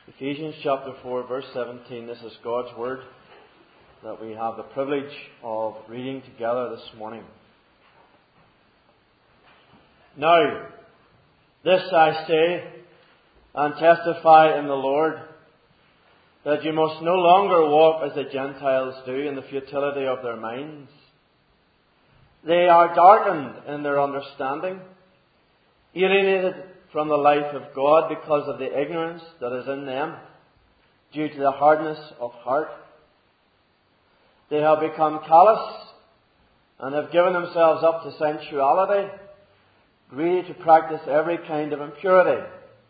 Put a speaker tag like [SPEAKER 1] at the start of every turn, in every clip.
[SPEAKER 1] Ephesians chapter 4, verse 17. This is God's Word that we have the privilege of reading together this morning. Now, this I say and testify in the Lord, that you must no longer walk as the Gentiles do in the futility of their minds. They are darkened in their understanding, alienated from the life of God because of the ignorance that is in them, due to the hardness of heart. They have become callous and have given themselves up to sensuality, greedy to practice every kind of impurity.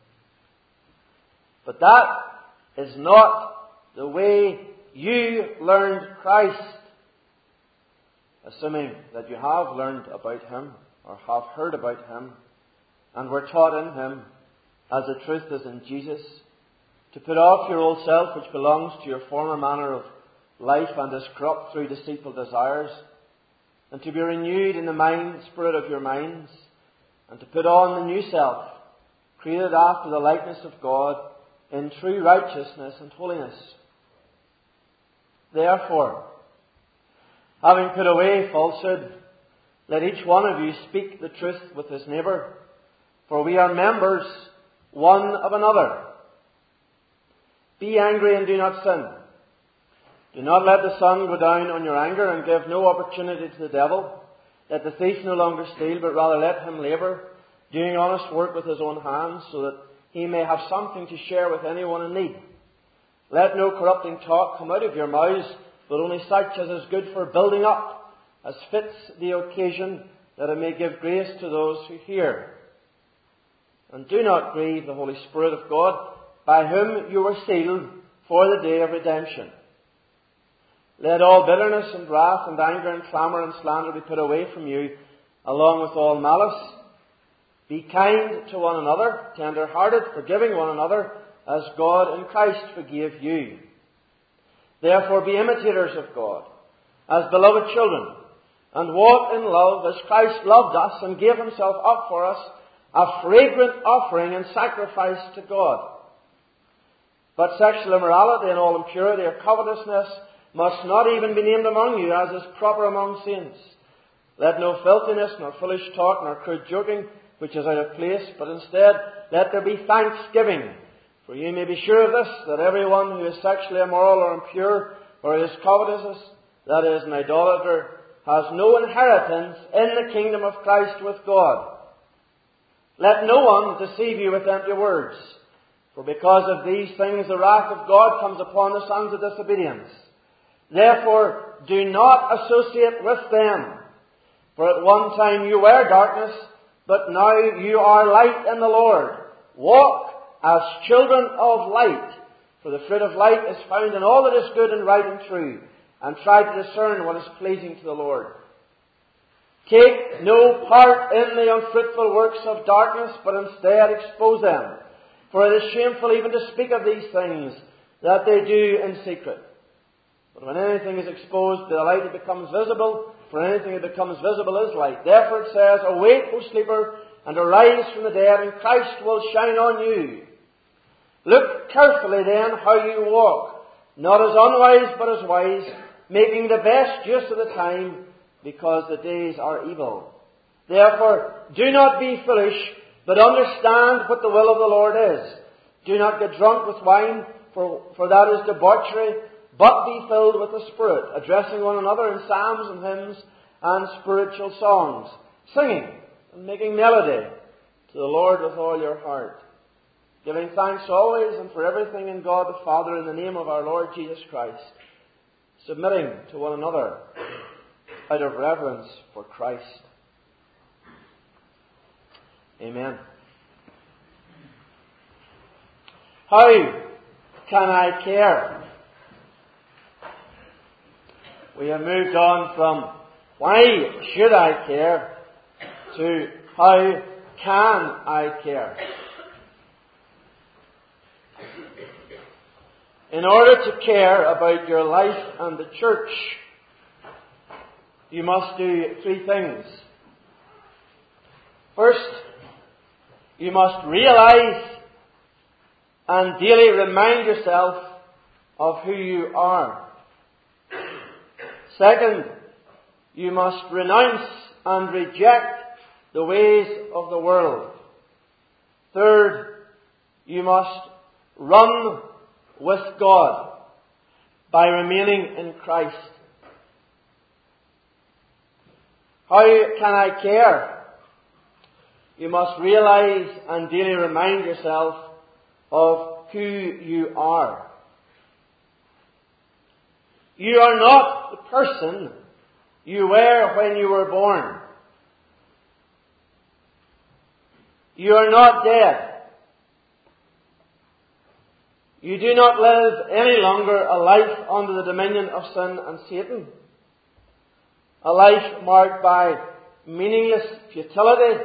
[SPEAKER 1] But that is not the way you learned Christ, assuming that you have learned about Him or have heard about Him and were taught in Him, as the truth is in Jesus, to put off your old self which belongs to your former manner of life and is corrupt through deceitful desires, and to be renewed in the spirit of your minds, and to put on the new self, created after the likeness of God, in true righteousness and holiness. Therefore, having put away falsehood, let each one of you speak the truth with his neighbour, for we are members one of another. Be angry and do not sin. Do not let the sun go down on your anger, and give no opportunity to the devil. Let the thief no longer steal, but rather let him labour, doing honest work with his own hands, so that he may have something to share with anyone in need. Let no corrupting talk come out of your mouths, but only such as is good for building up, as fits the occasion, that it may give grace to those who hear. And do not grieve the Holy Spirit of God, by whom you were sealed for the day of redemption. Let all bitterness and wrath and anger and clamour and slander be put away from you, along with all malice. Be kind to one another, tender-hearted, forgiving one another, as God in Christ forgave you. Therefore be imitators of God, as beloved children, and walk in love as Christ loved us and gave Himself up for us, a fragrant offering and sacrifice to God. But sexual immorality and all impurity or covetousness must not even be named among you, as is proper among saints. Let no filthiness, nor foolish talk, nor crude joking, which is out of place, but instead let there be thanksgiving. For you may be sure of this, that everyone who is sexually immoral or impure, or is covetous, that is, an idolater, has no inheritance in the kingdom of Christ with God. Let no one deceive you with empty words, for because of these things the wrath of God comes upon the sons of disobedience. Therefore, do not associate with them. For at one time you were darkness, but now you are light in the Lord. Walk as children of light, for the fruit of light is found in all that is good and right and true, and try to discern what is pleasing to the Lord. Take no part in the unfruitful works of darkness, but instead expose them. For it is shameful even to speak of these things that they do in secret. But when anything is exposed to the light, it becomes visible. For anything that becomes visible is light. Therefore it says, Awake, O sleeper, and arise from the dead, and Christ will shine on you. Look carefully then how you walk, not as unwise but as wise, making the best use of the time, because the days are evil. Therefore, do not be foolish, but understand what the will of the Lord is. Do not get drunk with wine, for that is debauchery, but be filled with the Spirit, addressing one another in psalms and hymns and spiritual songs, singing and making melody to the Lord with all your heart, giving thanks always and for everything in God the Father in the name of our Lord Jesus Christ, submitting to one another out of reverence for Christ. Amen. How can I care? We have moved on from why should I care to how can I care? In order to care about your life and the church, you must do three things. First, you must realize and daily remind yourself of who you are. Second, you must renounce and reject the ways of the world. Third, you must run with God by remaining in Christ. How can I care? You must realize and daily remind yourself of who you are. You are not the person you were when you were born. You are not dead. You do not live any longer a life under the dominion of sin and Satan. A life marked by meaningless futility.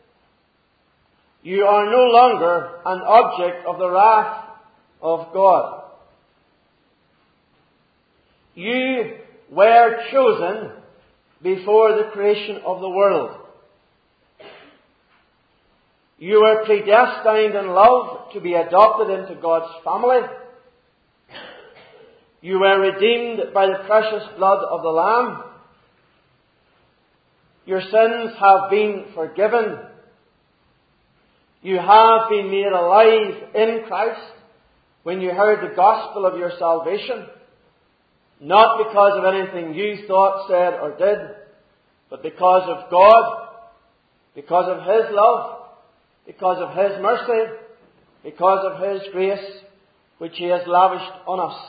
[SPEAKER 1] You are no longer an object of the wrath of God. You were chosen before the creation of the world. You were predestined in love to be adopted into God's family. You were redeemed by the precious blood of the Lamb. Your sins have been forgiven. You have been made alive in Christ when you heard the gospel of your salvation. Not because of anything you thought, said, or did, but because of God, because of His love, because of His mercy, because of His grace, which He has lavished on us.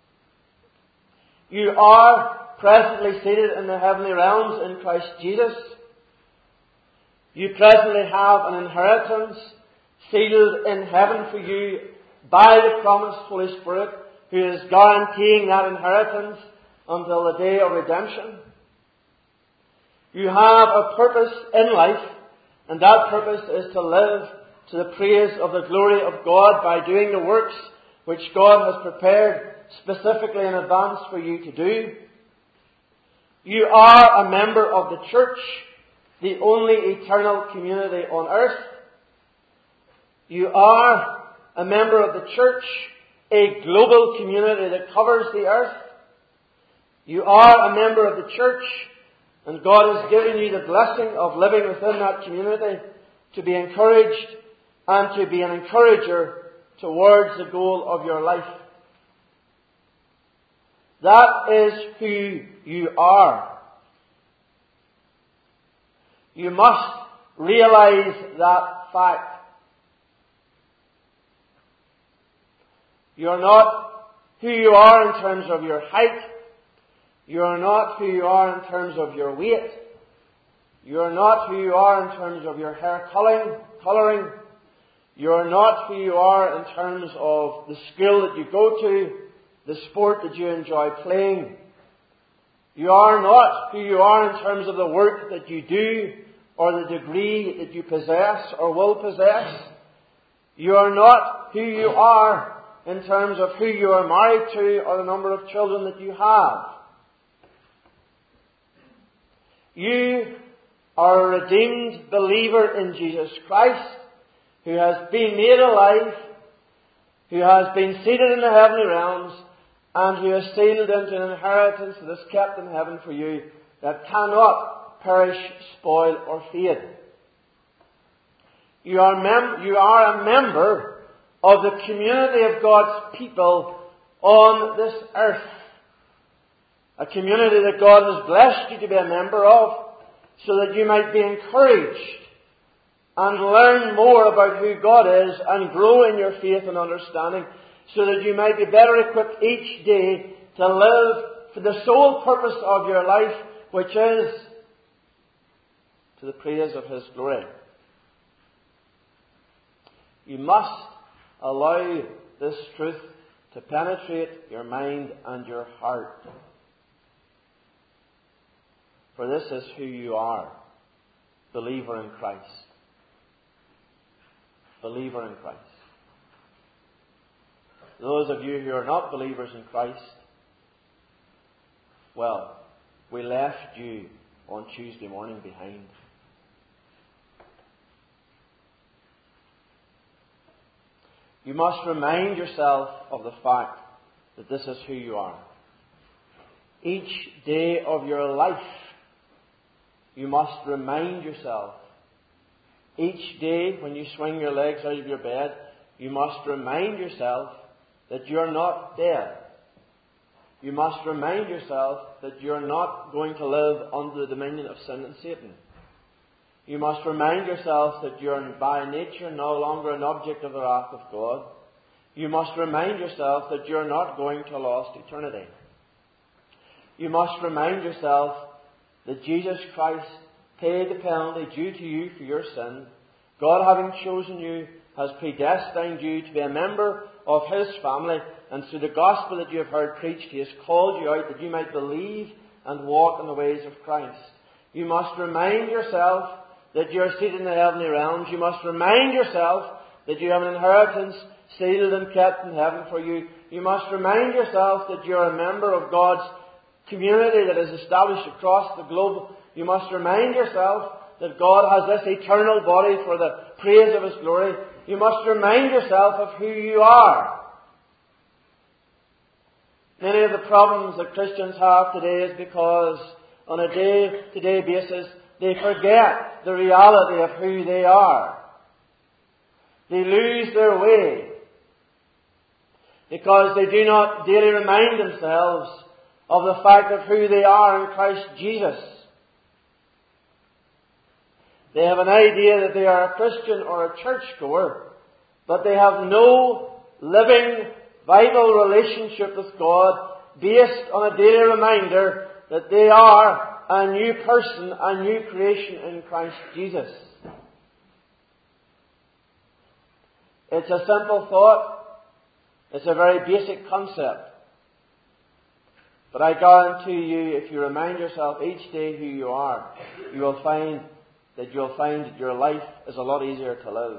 [SPEAKER 1] You are presently seated in the heavenly realms in Christ Jesus. You presently have an inheritance sealed in heaven for you by the promised Holy Spirit, who is guaranteeing that inheritance until the day of redemption. You have a purpose in life, and that purpose is to live to the praise of the glory of God by doing the works which God has prepared specifically in advance for you to do. You are a member of the church, the only eternal community on earth. You are a member of the church, a global community that covers the earth. You are a member of the church, and God has given you the blessing of living within that community to be encouraged and to be an encourager towards the goal of your life. That is who you are. You must realize that fact. You're not who you are in terms of your height. You're not who you are in terms of your weight. You're not who you are in terms of your hair colouring. You're not who you are in terms of the school that you go to, the sport that you enjoy playing. You are not who you are in terms of the work that you do or the degree that you possess or will possess. You are not who you are in terms of who you are married to or the number of children that you have. You are a redeemed believer in Jesus Christ, who has been made alive, who has been seated in the heavenly realms, and who is sealed into an inheritance that is kept in heaven for you, that cannot perish, spoil, or fade. You are a member of the community of God's people on this earth. A community that God has blessed you to be a member of, so that you might be encouraged and learn more about who God is and grow in your faith and understanding, so that you might be better equipped each day to live for the sole purpose of your life, which is to the praise of His glory. You must allow this truth to penetrate your mind and your heart. For this is who you are, believer in Christ. Believer in Christ. Those of you who are not believers in Christ, well, we left you on Tuesday morning behind. You must remind yourself of the fact that this is who you are. Each day of your life, you must remind yourself. Each day when you swing your legs out of your bed, you must remind yourself that you're not dead. You must remind yourself that you're not going to live under the dominion of sin and Satan. You must remind yourself that you're by nature no longer an object of the wrath of God. You must remind yourself that you're not going to a lost eternity. You must remind yourself that Jesus Christ paid the penalty due to you for your sin. God, having chosen you, has predestined you to be a member of His family, and through the gospel that you have heard preached, He has called you out that you might believe and walk in the ways of Christ. You must remind yourself that you are seated in the heavenly realms. You must remind yourself that you have an inheritance sealed and kept in heaven for you. You must remind yourself that you are a member of God's community that is established across the globe. You must remind yourself that God has this eternal body for the praise of His glory. You must remind yourself of who you are. Many of the problems that Christians have today is because on a day-to-day basis they forget the reality of who they are. They lose their way because they do not daily remind themselves of the fact of who they are in Christ Jesus. They have an idea that they are a Christian or a churchgoer, but they have no living, vital relationship with God based on a daily reminder that they are a new person, a new creation in Christ Jesus. It's a simple thought. It's a very basic concept. But I guarantee you, if you remind yourself each day who you are, you'll find that your life is a lot easier to live.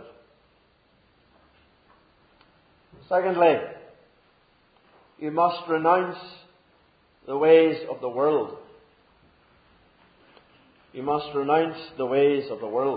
[SPEAKER 1] Secondly, you must renounce the ways of the world. You must renounce the ways of the world.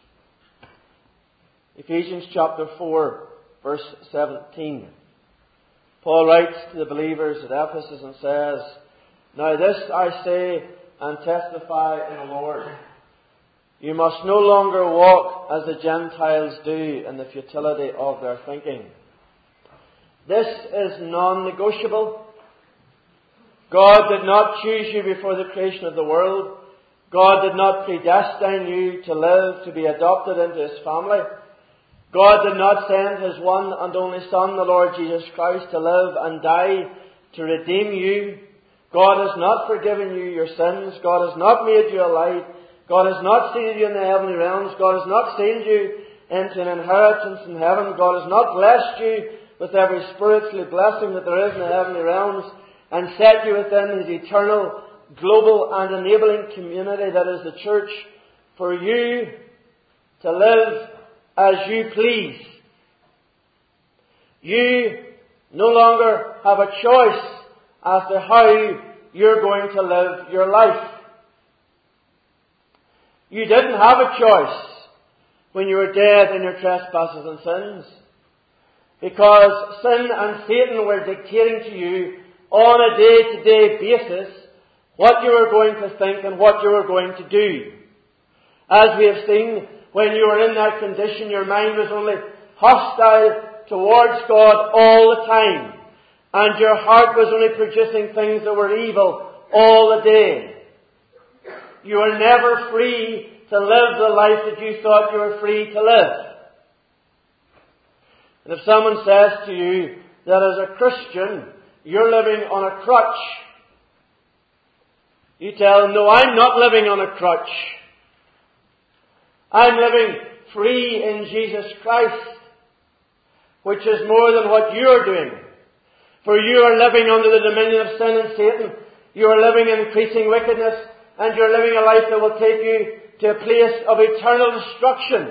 [SPEAKER 1] Ephesians chapter 4, verse 17. Paul writes to the believers at Ephesus and says, "Now this I say and testify in the Lord. You must no longer walk as the Gentiles do in the futility of their thinking." This is non-negotiable. God did not choose you before the creation of the world. God did not predestine you to live, to be adopted into His family. God did not send His one and only Son, the Lord Jesus Christ, to live and die to redeem you. God has not forgiven you your sins. God has not made you alive. God has not seated you in the heavenly realms. God has not sealed you into an inheritance in heaven. God has not blessed you with every spiritual blessing that there is in the heavenly realms and set you within His eternal, global and enabling community that is the church for you to live as you please. You no longer have a choice as to how you're going to live your life. You didn't have a choice when you were dead in your trespasses and sins, because sin and Satan were dictating to you on a day-to-day basis what you were going to think and what you were going to do. As we have seen, when you were in that condition, your mind was only hostile towards God all the time, and your heart was only producing things that were evil all the day. You were never free to live the life that you thought you were free to live. And if someone says to you that as a Christian you're living on a crutch, you tell them, "No, I'm not living on a crutch. I'm living free in Jesus Christ, which is more than what you are doing. For you are living under the dominion of sin and Satan. You are living in increasing wickedness, and you're living a life that will take you to a place of eternal destruction.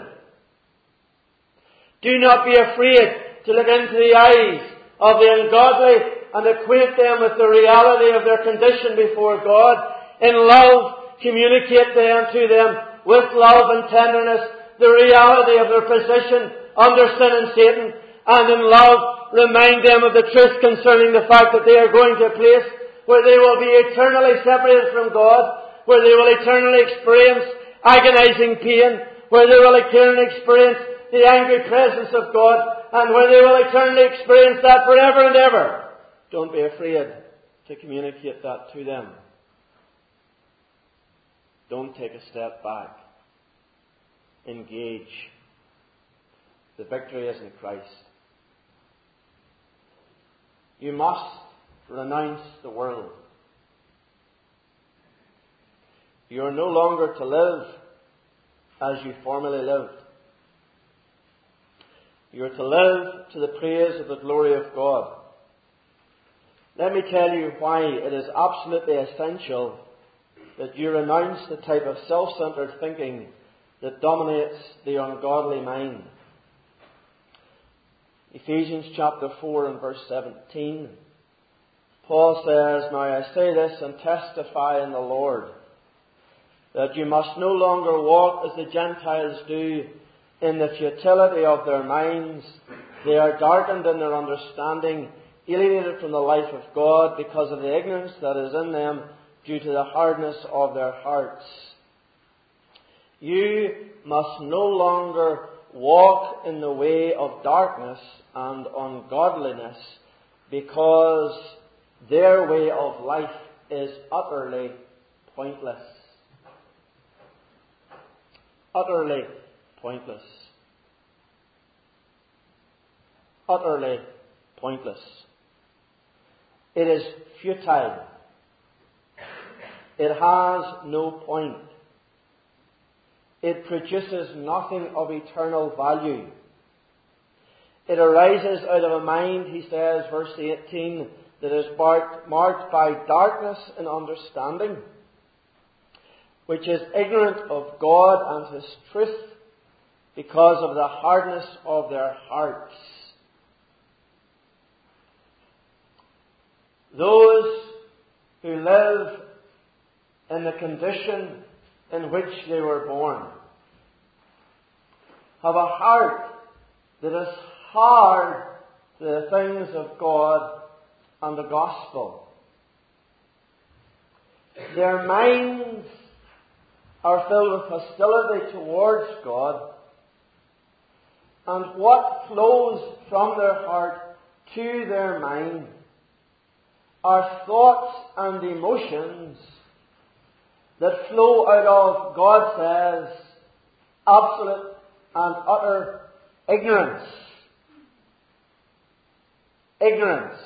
[SPEAKER 1] Do not be afraid to look into the eyes of the ungodly and acquaint them with the reality of their condition before God. In love, communicate to them with love and tenderness the reality of their position under sin and Satan, and in love remind them of the truth concerning the fact that they are going to a place where they will be eternally separated from God, where they will eternally experience agonizing pain, where they will eternally experience the angry presence of God, and where they will eternally experience that forever and ever. Don't be afraid to communicate that to them. Don't take a step back. Engage. The victory is in Christ. You must renounce the world. You are no longer to live as you formerly lived. You are to live to the praise of the glory of God. Let me tell you why it is absolutely essential that you renounce the type of self-centered thinking that dominates the ungodly mind. Ephesians chapter 4 and verse 17. Paul says, "Now I say this and testify in the Lord, that you must no longer walk as the Gentiles do in the futility of their minds. They are darkened in their understanding, alienated from the life of God because of the ignorance that is in them due to the hardness of their hearts." You must no longer walk in the way of darkness and ungodliness because their way of life is utterly pointless. Utterly pointless. Utterly pointless. It is futile. It has no point. It produces nothing of eternal value. It arises out of a mind, he says, verse 18, that is marked by darkness in understanding, which is ignorant of God and His truth because of the hardness of their hearts. Those who live in the condition in which they were born have a heart that is hard to the things of God and the gospel. Their minds are filled with hostility towards God, and what flows from their heart to their mind are thoughts and emotions that flow out of, God says, absolute and utter ignorance. Ignorance.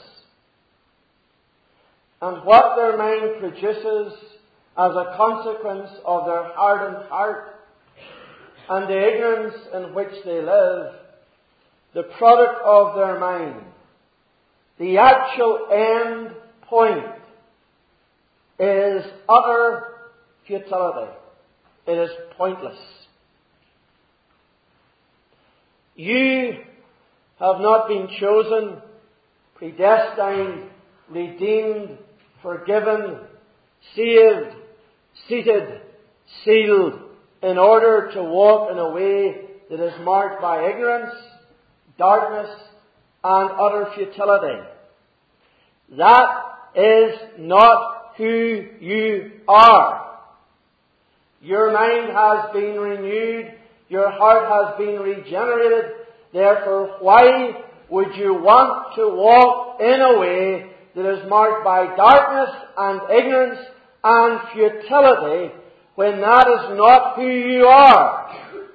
[SPEAKER 1] And what their mind produces as a consequence of their hardened heart and the ignorance in which they live, the product of their mind, the actual end point, is utter futility. It is pointless. You have not been chosen, predestined, redeemed, forgiven, saved, seated, sealed, in order to walk in a way that is marked by ignorance, darkness, and utter futility. That is not who you are. Your mind has been renewed. Your heart has been regenerated. Therefore, why would you want to walk in a way that is marked by darkness and ignorance and futility when that is not who you are?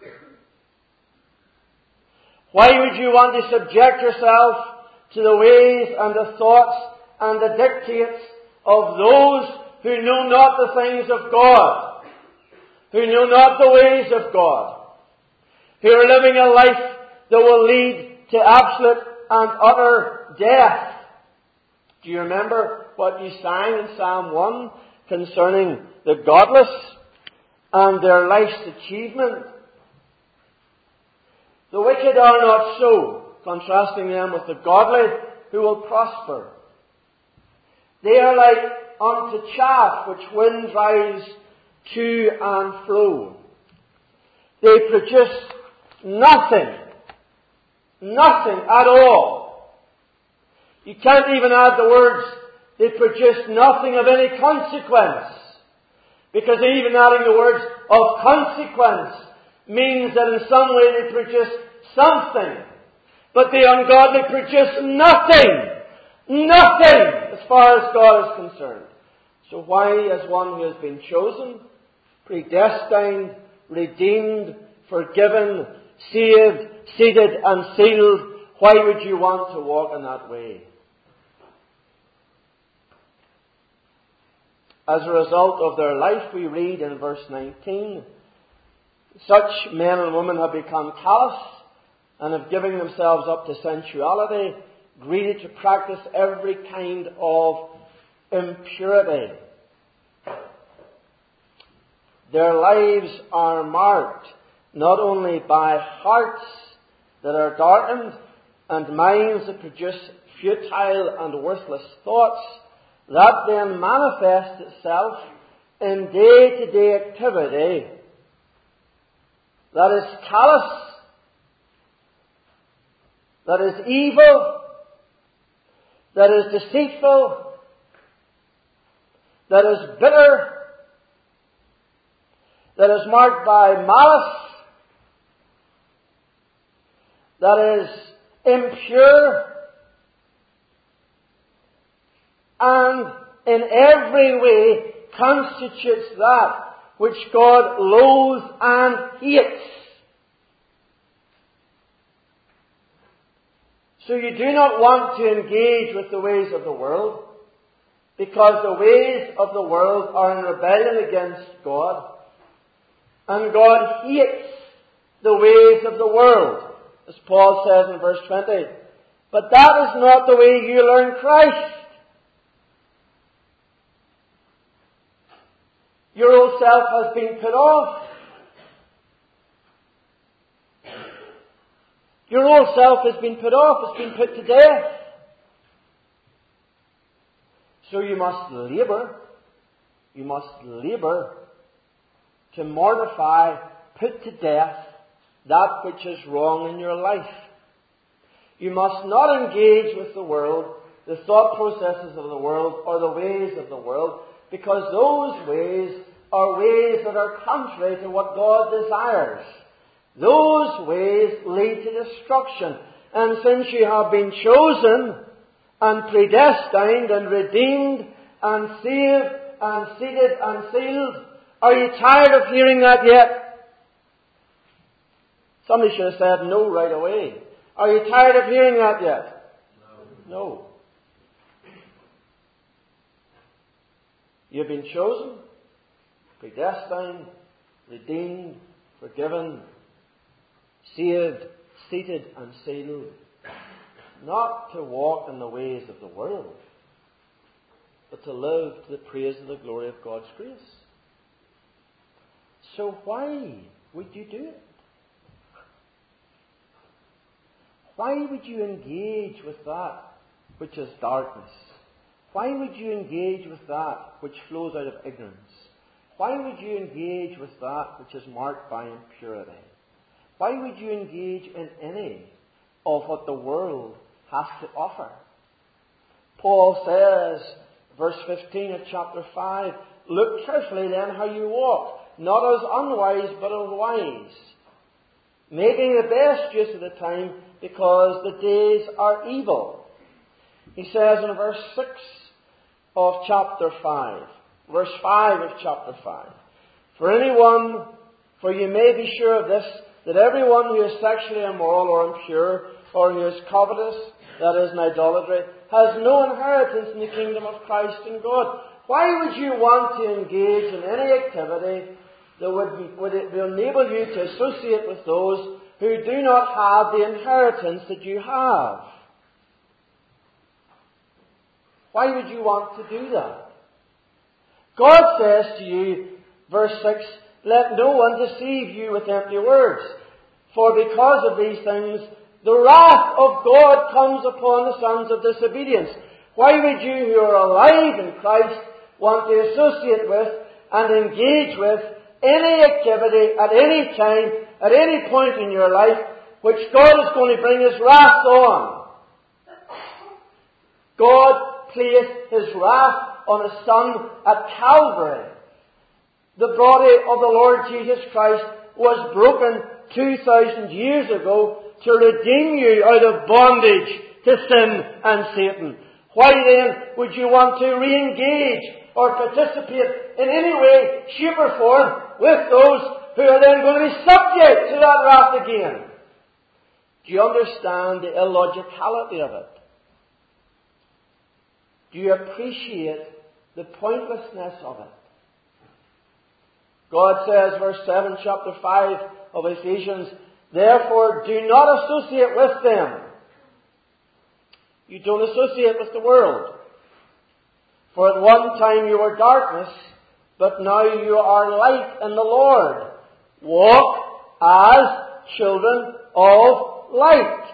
[SPEAKER 1] Why would you want to subject yourself to the ways and the thoughts and the dictates of those who know not the things of God, who know not the ways of God, who are living a life that will lead to absolute and utter death? Do you remember what you sang in Psalm 1 concerning the godless and their life's achievement? The wicked are not so, contrasting them with the godly who will prosper. They are like unto chaff which wind drives to and fro. They produce nothing Nothing at all. You can't even add the words, they produce nothing of any consequence. Because even adding the words of consequence means that in some way they produce something. But the ungodly produce nothing. Nothing as far as God is concerned. So why, as one who has been chosen, predestined, redeemed, forgiven, saved, seated and sealed, why would you want to walk in that way? As a result of their life, we read in verse 19, such men and women have become callous and have given themselves up to sensuality, greedy to practice every kind of impurity. Their lives are marked not only by hearts that are darkened and minds that produce futile and worthless thoughts, that then manifests itself in day-to-day activity that is callous, that is evil, that is deceitful, that is bitter, that is marked by malice, that is impure, and in every way constitutes that which God loathes and hates. So you do not want to engage with the ways of the world, because the ways of the world are in rebellion against God, and God hates the ways of the world, as Paul says in verse 20. But that is not the way you learn Christ. Your old self has been put off. Your old self has been put off, it's been put to death. So you must labour to mortify, put to death that which is wrong in your life. You must not engage with the world, the thought processes of the world, or the ways of the world, because those ways are ways that are contrary to what God desires. Those ways lead to destruction. And since you have been chosen and predestined and redeemed and saved and seated and sealed, are you tired of hearing that yet? Somebody should have said no right away. Are you tired of hearing that yet? No. You've been chosen, predestined, redeemed, forgiven, saved, seated and sealed, not to walk in the ways of the world, but to live to the praise and the glory of God's grace. So why would you do it? Why would you engage with that which is darkness? Why would you engage with that which flows out of ignorance? Why would you engage with that which is marked by impurity? Why would you engage in any of what the world has to offer? Paul says, verse 15 of chapter 5, look carefully then how you walk, not as unwise but as wise, making the best use of the time, because the days are evil. He says in verse 6 of chapter 5, verse 5 of chapter 5, for you may be sure of this, that everyone who is sexually immoral or impure, or who is covetous, that is in idolatry, has no inheritance in the kingdom of Christ and God. Why would you want to engage in any activity that would enable you to associate with those who do not have the inheritance that you have? Why would you want to do that? God says to you, verse 6, let no one deceive you with empty words, for because of these things the wrath of God comes upon the sons of disobedience. Why would you who are alive in Christ want to associate with and engage with any activity at any time, at any point in your life, which God is going to bring His wrath on. God placed His wrath on His Son at Calvary. The body of the Lord Jesus Christ was broken 2,000 years ago to redeem you out of bondage to sin and Satan. Why then would you want to re-engage or participate in any way, shape or form with those who are then going to be subject to that wrath again? Do you understand the illogicality of it? Do you appreciate the pointlessness of it? God says, verse 7, chapter 5 of Ephesians, therefore do not associate with them. You don't associate with the world. For at one time you were darkness, but now you are light in the Lord. Walk as children of light.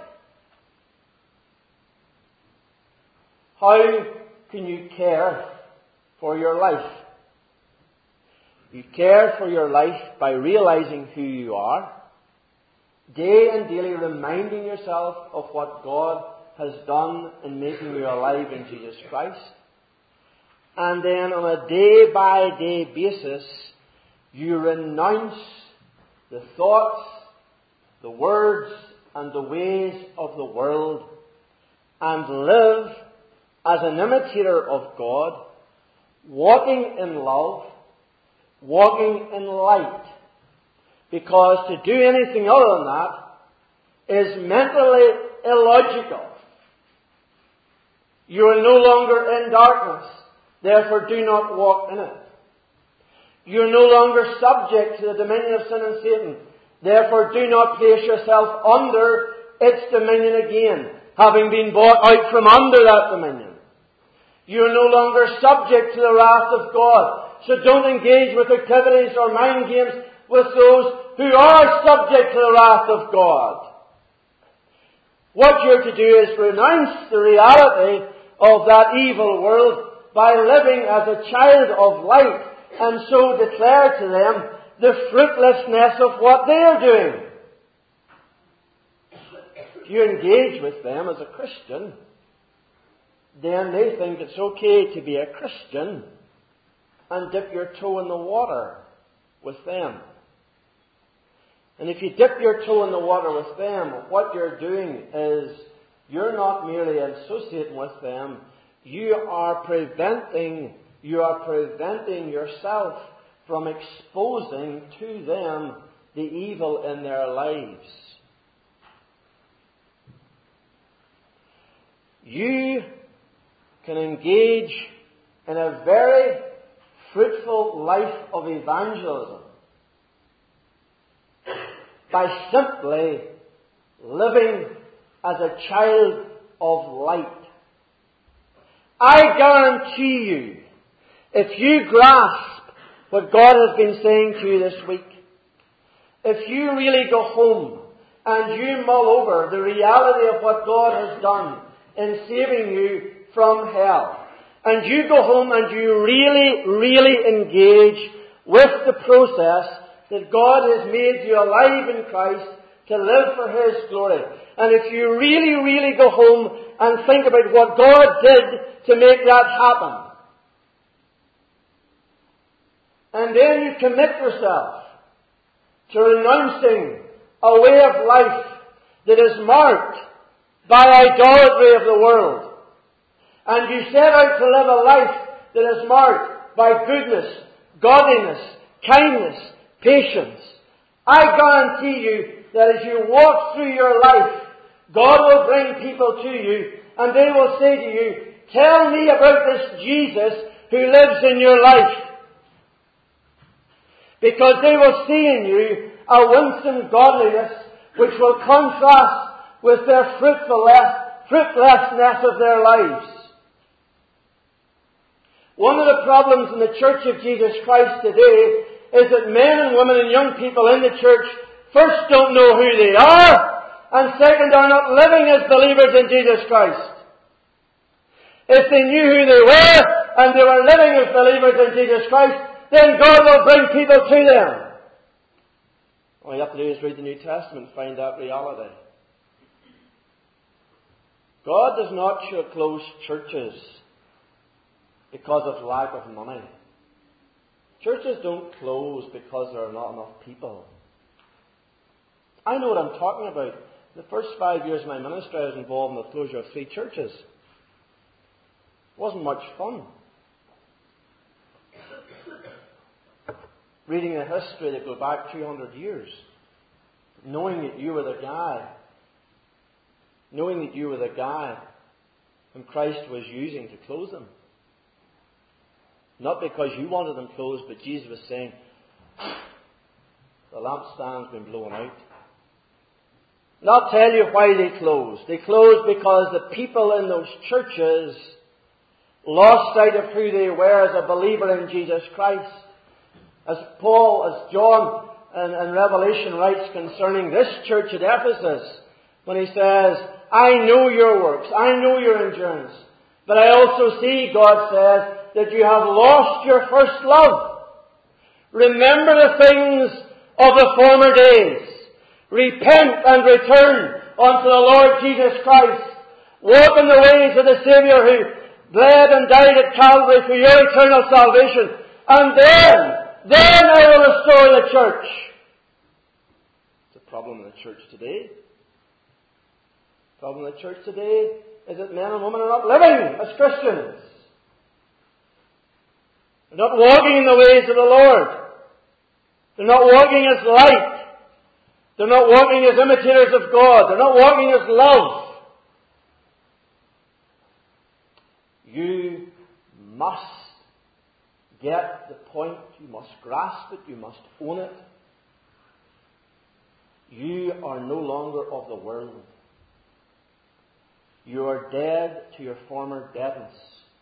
[SPEAKER 1] How can you care for your life? You care for your life by realizing who you are, day and daily reminding yourself of what God has done in making you alive in Jesus Christ. And then on a day-by-day basis, you renounce the thoughts, the words, and the ways of the world, and live as an imitator of God, walking in love, walking in light. Because to do anything other than that is mentally illogical. You are no longer in darkness, therefore do not walk in it. You are no longer subject to the dominion of sin and Satan, therefore do not place yourself under its dominion again, having been bought out from under that dominion. You are no longer subject to the wrath of God, so don't engage with activities or mind games with those who are subject to the wrath of God. What you're to do is renounce the reality of that evil world by living as a child of light, and so declare to them the fruitlessness of what they are doing. If you engage with them as a Christian, then they think it's okay to be a Christian and dip your toe in the water with them. And if you dip your toe in the water with them, what you're doing is you're not merely associating with them, you are preventing yourself from exposing to them the evil in their lives. You can engage in a very fruitful life of evangelism by simply living as a child of light. I guarantee you, if you grasp what God has been saying to you this week, if you really go home and you mull over the reality of what God has done in saving you from hell, and you go home and you really engage with the process that God has made you alive in Christ to live for His glory, and if you really go home and think about what God did to make that happen, and then you commit yourself to renouncing a way of life that is marked by idolatry of the world, and you set out to live a life that is marked by goodness, godliness, kindness, patience, I guarantee you that as you walk through your life, God will bring people to you and they will say to you, tell me about this Jesus who lives in your life. Because they will see in you a winsome godliness which will contrast with their fruitlessness of their lives. One of the problems in the Church of Jesus Christ today is that men and women and young people in the church first don't know who they are, and second are not living as believers in Jesus Christ. If they knew who they were and they were living as believers in Jesus Christ, then God will bring people to them. All you have to do is read the New Testament and find that reality. God does not close churches because of lack of money. Churches don't close because there are not enough people. I know what I'm talking about. The first 5 years of my ministry, I was involved in the closure of 3 churches. It wasn't much fun. Reading a history that go back 200 years. Knowing that you were the guy whom Christ was using to close them. Not because you wanted them closed, but Jesus was saying, the lampstand's been blown out. And I'll tell you why they closed. They closed because the people in those churches lost sight of who they were as a believer in Jesus Christ. As John in Revelation writes concerning this church at Ephesus, when he says, I know your works, I know your endurance, but I also see, God says, that you have lost your first love. Remember the things of the former days. Repent and return unto the Lord Jesus Christ. Walk in the ways of the Saviour who bled and died at Calvary for your eternal salvation. And then I will restore the church. It's a problem in the church today. The problem in the church today is that men and women are not living as Christians. They're not walking in the ways of the Lord. They're not walking as light. They're not walking as imitators of God. They're not walking as love. You must get the point. You must grasp it. You must own it. You are no longer of the world. You are dead to your former deadness.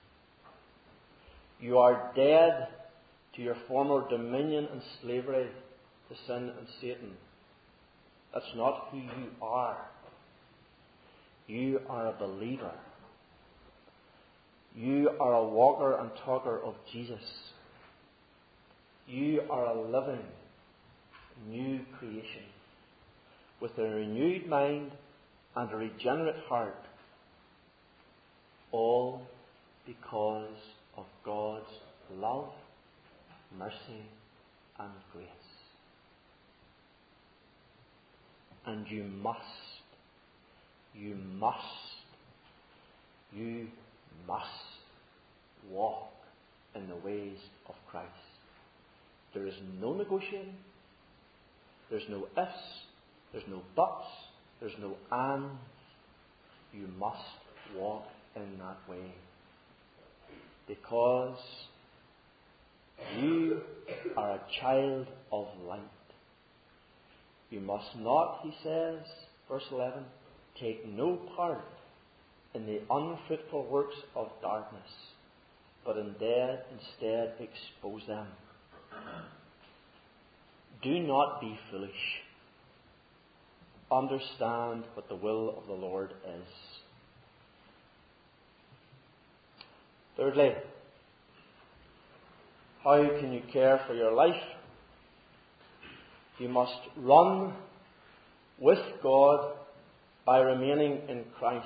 [SPEAKER 1] You are dead to your former dominion and slavery to sin and Satan. That's not who you are. You are a believer. You are a walker and talker of Jesus. You are a living, new creation with a renewed mind and a regenerate heart, all because of God's love, mercy, and grace. And you must walk in the ways of Christ. There is no negotiating. There's no ifs. There's no buts. There's no ands. You must walk in that way. Because you are a child of light. You must not, he says, verse 11, take no part in the unfruitful works of darkness, but instead expose them. Do not be foolish. Understand what the will of the Lord is. Thirdly, how can you care for your life? You must run with God by remaining in Christ.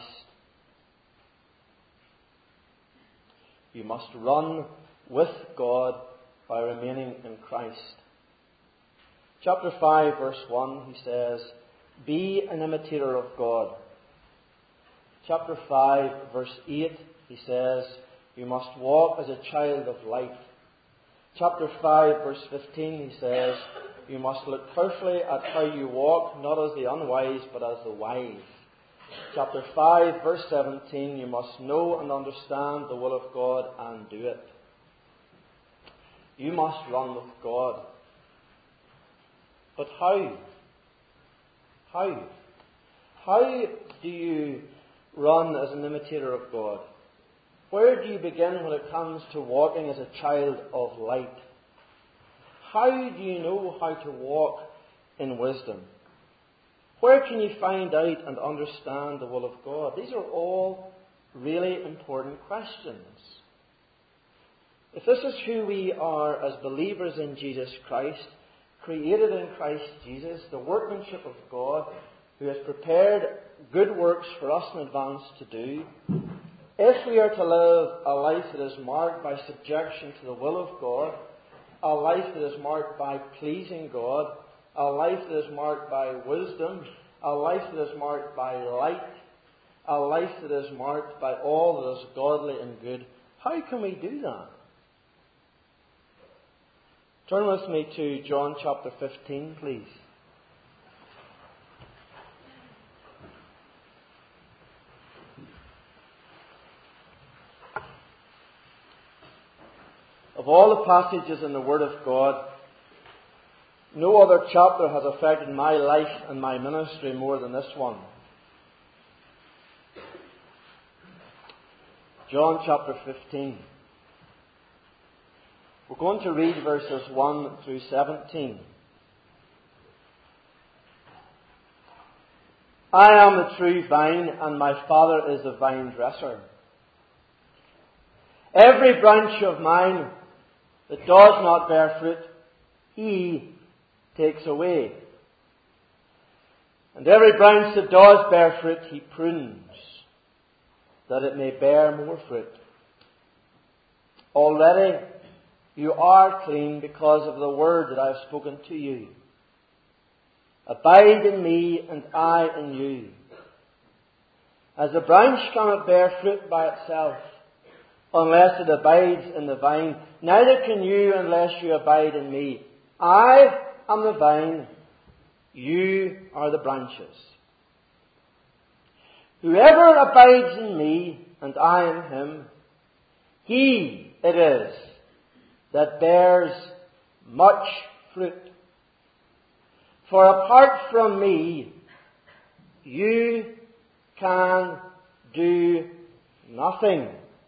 [SPEAKER 1] You must run with God by remaining in Christ. Chapter 5, verse 1, he says, be an imitator of God. Chapter 5, verse 8, he says, you must walk as a child of light. Chapter 5, verse 15, he says, you must look carefully at how you walk, not as the unwise, but as the wise. Chapter 5, verse 17, you must know and understand the will of God and do it. You must run with God. But how? How do you run as an imitator of God? Where do you begin when it comes to walking as a child of light? How do you know how to walk in wisdom? Where can you find out and understand the will of God? These are all really important questions. If this is who we are as believers in Jesus Christ, created in Christ Jesus, the workmanship of God, who has prepared good works for us in advance to do, if we are to live a life that is marked by subjection to the will of God, a life that is marked by pleasing God, a life that is marked by wisdom, a life that is marked by light, a life that is marked by all that is godly and good, how can we do that? Turn with me to John chapter 15, please. Of all the passages in the Word of God, no other chapter has affected my life and my ministry more than this one. John chapter 15. We're going to read verses 1 through 17. I am the true vine, and my Father is the vine dresser. Every branch of mine that does not bear fruit, He takes away. And every branch that does bear fruit, He prunes, that it may bear more fruit. Already you are clean because of the word that I have spoken to you. Abide in me, and I in you. As a branch cannot bear fruit by itself, unless it abides in the vine, neither can you unless you abide in me. I am the vine, you are the branches. Whoever abides in me, and I in him, he it is that bears much fruit. For apart from me, you can do nothing.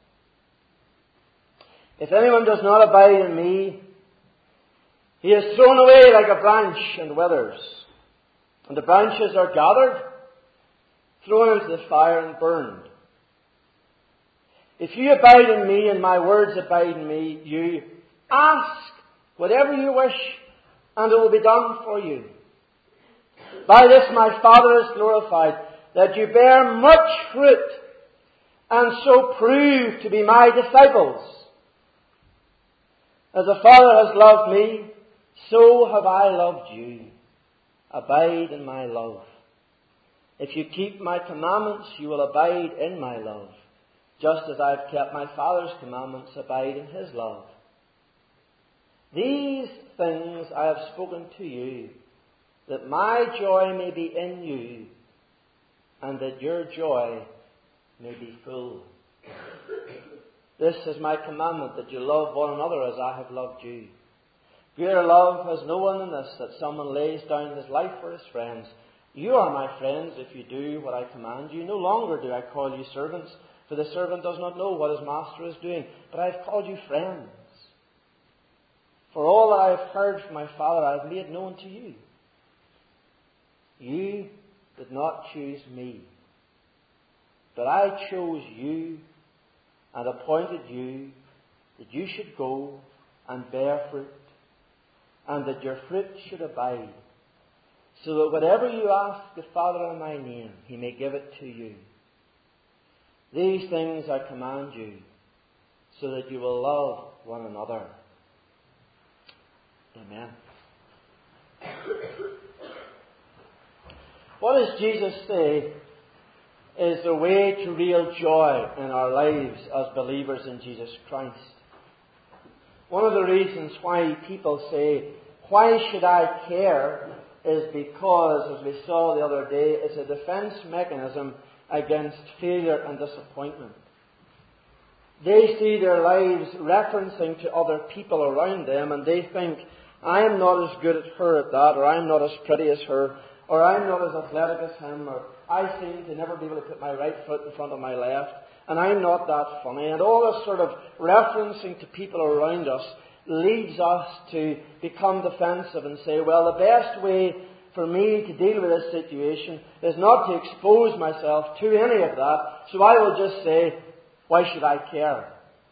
[SPEAKER 1] If anyone does not abide in me, he is thrown away like a branch and withers. And the branches are gathered, thrown into the fire and burned. If you abide in me and my words abide in me, you ask whatever you wish, and it will be done for you. By this my Father is glorified, that you bear much fruit, and so prove to be my disciples. As the Father has loved me, so have I loved you. Abide in my love. If you keep my commandments, you will abide in my love, just as I have kept my Father's commandments, abide in his love. These things I have spoken to you, that my joy may be in you, and that your joy may be full. This is my commandment, that you love one another as I have loved you. Greater love has no one than this, that someone lays down his life for his friends. You are my friends if you do what I command you. No longer do I call you servants, for the servant does not know what his master is doing, but I have called you friends. For all that I have heard from my Father I have made known to you. You did not choose me, but I chose you and appointed you that you should go and bear fruit, and that your fruit should abide, so that whatever you ask the Father in my name, he may give it to you. These things I command you, so that you will love one another. Amen. What does Jesus say is the way to real joy in our lives as believers in Jesus Christ? One of the reasons why people say, why should I care, is because, as we saw the other day, it's a defense mechanism against failure and disappointment. They see their lives referencing to other people around them, and they think, I am not as good at her at that, or I am not as pretty as her, or I am not as athletic as him, or I seem to never be able to put my right foot in front of my left, and I'm not that funny. And all this sort of referencing to people around us leads us to become defensive and say, well, the best way for me to deal with this situation is not to expose myself to any of that, so I will just say, why should I care?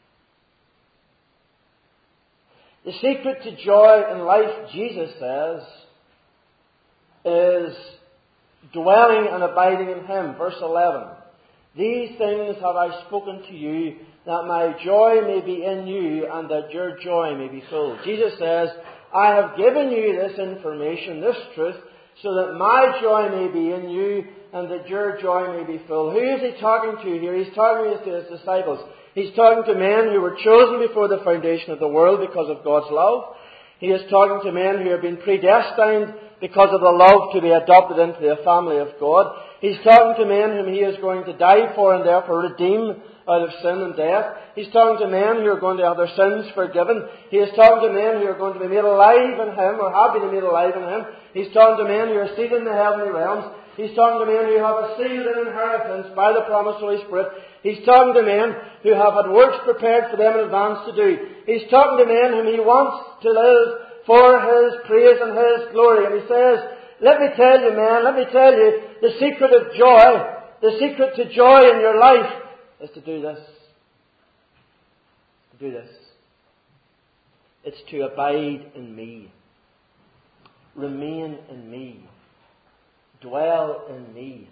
[SPEAKER 1] The secret to joy in life, Jesus says, is dwelling and abiding in Him. Verse 11. These things have I spoken to you, that my joy may be in you, and that your joy may be full. Jesus says, I have given you this information, this truth, so that my joy may be in you, and that your joy may be full. Who is He talking to here? He's talking to His disciples. He's talking to men who were chosen before the foundation of the world because of God's love. He is talking to men who have been predestined because of the love to be adopted into the family of God. He's talking to men whom He is going to die for and therefore redeem out of sin and death. He's talking to men who are going to have their sins forgiven. He is talking to men who are going to be made alive in Him, or have been made alive in Him. He's talking to men who are seated in the heavenly realms. He's talking to men who have a sealed inheritance by the promised Holy Spirit. He's talking to men who have had works prepared for them in advance to do. He's talking to men whom He wants to live for His praise and His glory. And He says, let me tell you, man, let me tell you, the secret of joy, the secret to joy in your life is to do this. To do this. It's to abide in Me. Remain in Me. Dwell in Me.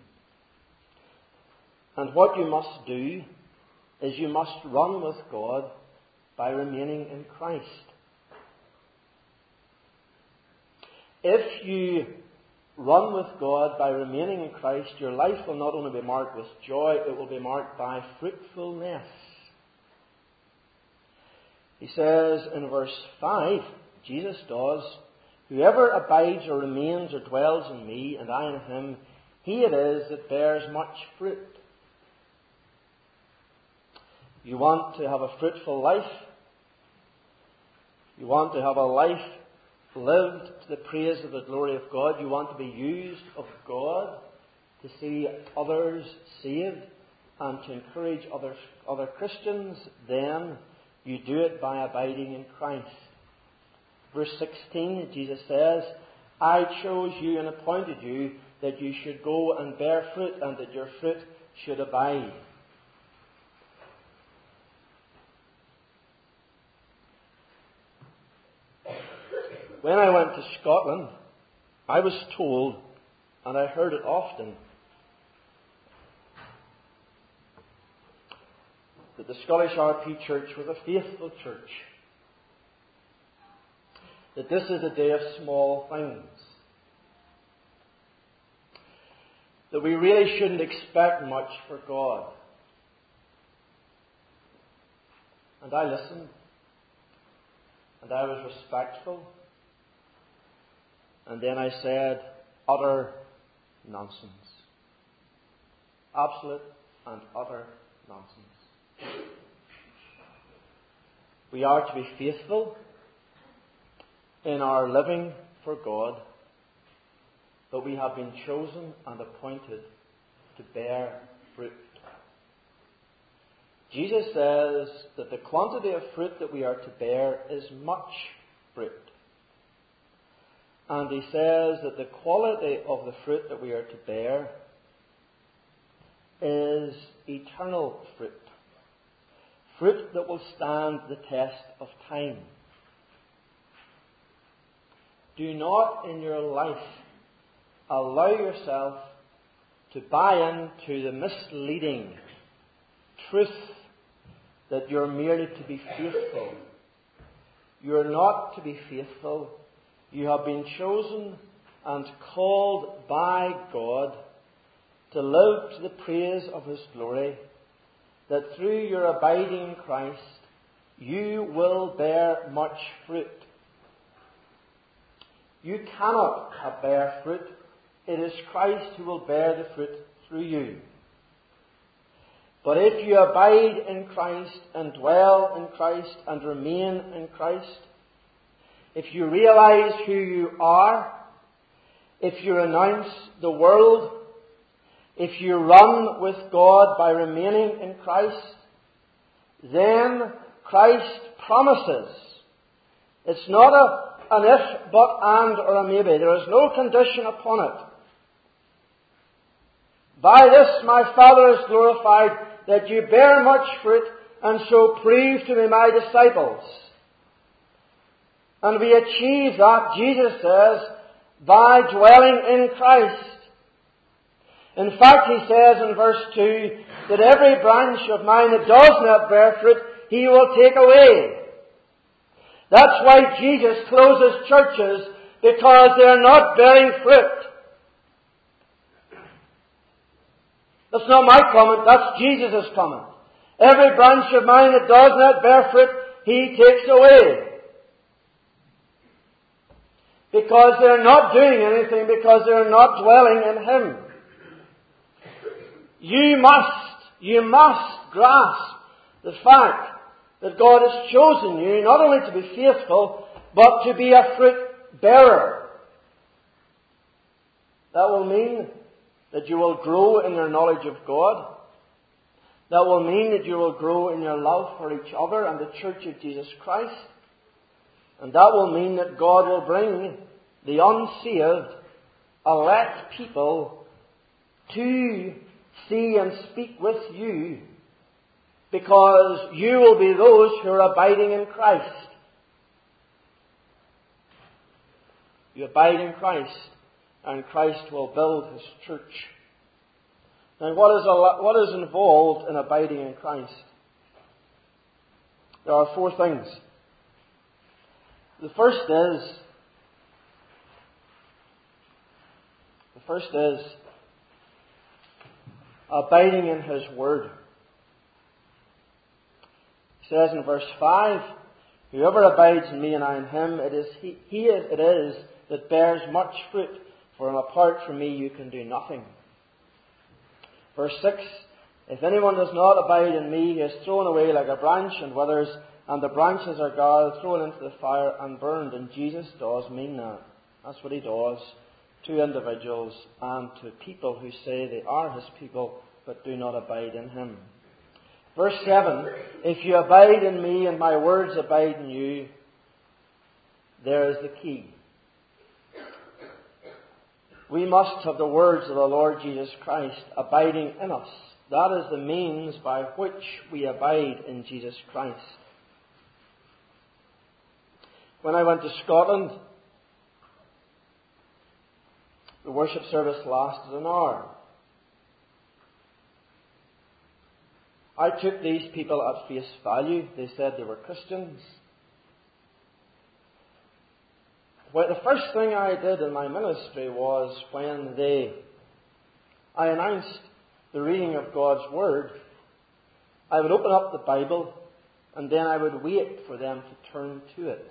[SPEAKER 1] And what you must do is you must run with God by remaining in Christ. If you run with God by remaining in Christ, your life will not only be marked with joy, it will be marked by fruitfulness. He says in verse 5, Jesus does, whoever abides or remains or dwells in Me, and I in him, he it is that bears much fruit. You want to have a fruitful life? You want to have a life lived to the praise of the glory of God? You want to be used of God to see others saved and to encourage other Christians? Then you do it by abiding in Christ. Verse 16, Jesus says, I chose you and appointed you that you should go and bear fruit, and that your fruit should abide. When I went to Scotland, I was told, and I heard it often, that the Scottish RP Church was a faithful church. That this is a day of small things. That we really shouldn't expect much for God. And I listened. And I was respectful. And then I said, utter nonsense. Absolute and utter nonsense. We are to be faithful in our living for God, but we have been chosen and appointed to bear fruit. Jesus says that the quantity of fruit that we are to bear is much fruit. And He says that the quality of the fruit that we are to bear is eternal fruit. Fruit that will stand the test of time. Do not in your life allow yourself to buy into the misleading truth that you're merely to be faithful. You're not to be faithful. You have been chosen and called by God to live to the praise of His glory, that through your abiding in Christ, you will bear much fruit. You cannot bear fruit. It is Christ who will bear the fruit through you. But if you abide in Christ and dwell in Christ and remain in Christ, if you realize who you are, if you renounce the world, if you run with God by remaining in Christ, then Christ promises. It's not an if, but, and, or a maybe. There is no condition upon it. By this my Father is glorified, that you bear much fruit, and so prove to be my disciples. And we achieve that, Jesus says, by dwelling in Christ. In fact, he says in verse 2 that every branch of mine that does not bear fruit, he will take away. That's why Jesus closes churches, because they are not bearing fruit. That's not my comment, that's Jesus' comment. Every branch of mine that does not bear fruit, he takes away. Because they're not doing anything, because they're not dwelling in Him. You must grasp the fact that God has chosen you not only to be faithful, but to be a fruit bearer. That will mean that you will grow in your knowledge of God. That will mean that you will grow in your love for each other and the Church of Jesus Christ. And that will mean that God will bring the unsaved, elect people to see and speak with you, because you will be those who are abiding in Christ. You abide in Christ, and Christ will build His church. Now, what is involved in abiding in Christ? There are 4 things. The first is abiding in His Word. It says in verse 5, whoever abides in me and I in him, it is that bears much fruit, for apart from me you can do nothing. Verse 6, if anyone does not abide in me, he is thrown away like a branch and withers, and the branches are gathered, thrown into the fire and burned. And Jesus does mean that. That's what He does to individuals and to people who say they are His people but do not abide in Him. Verse 7, if you abide in me and my words abide in you, there is the key. We must have the words of the Lord Jesus Christ abiding in us. That is the means by which we abide in Jesus Christ. When I went to Scotland, the worship service lasted an hour. I took these people at face value. They said they were Christians. Well, the first thing I did in my ministry was when I announced the reading of God's Word, I would open up the Bible and then I would wait for them to turn to it.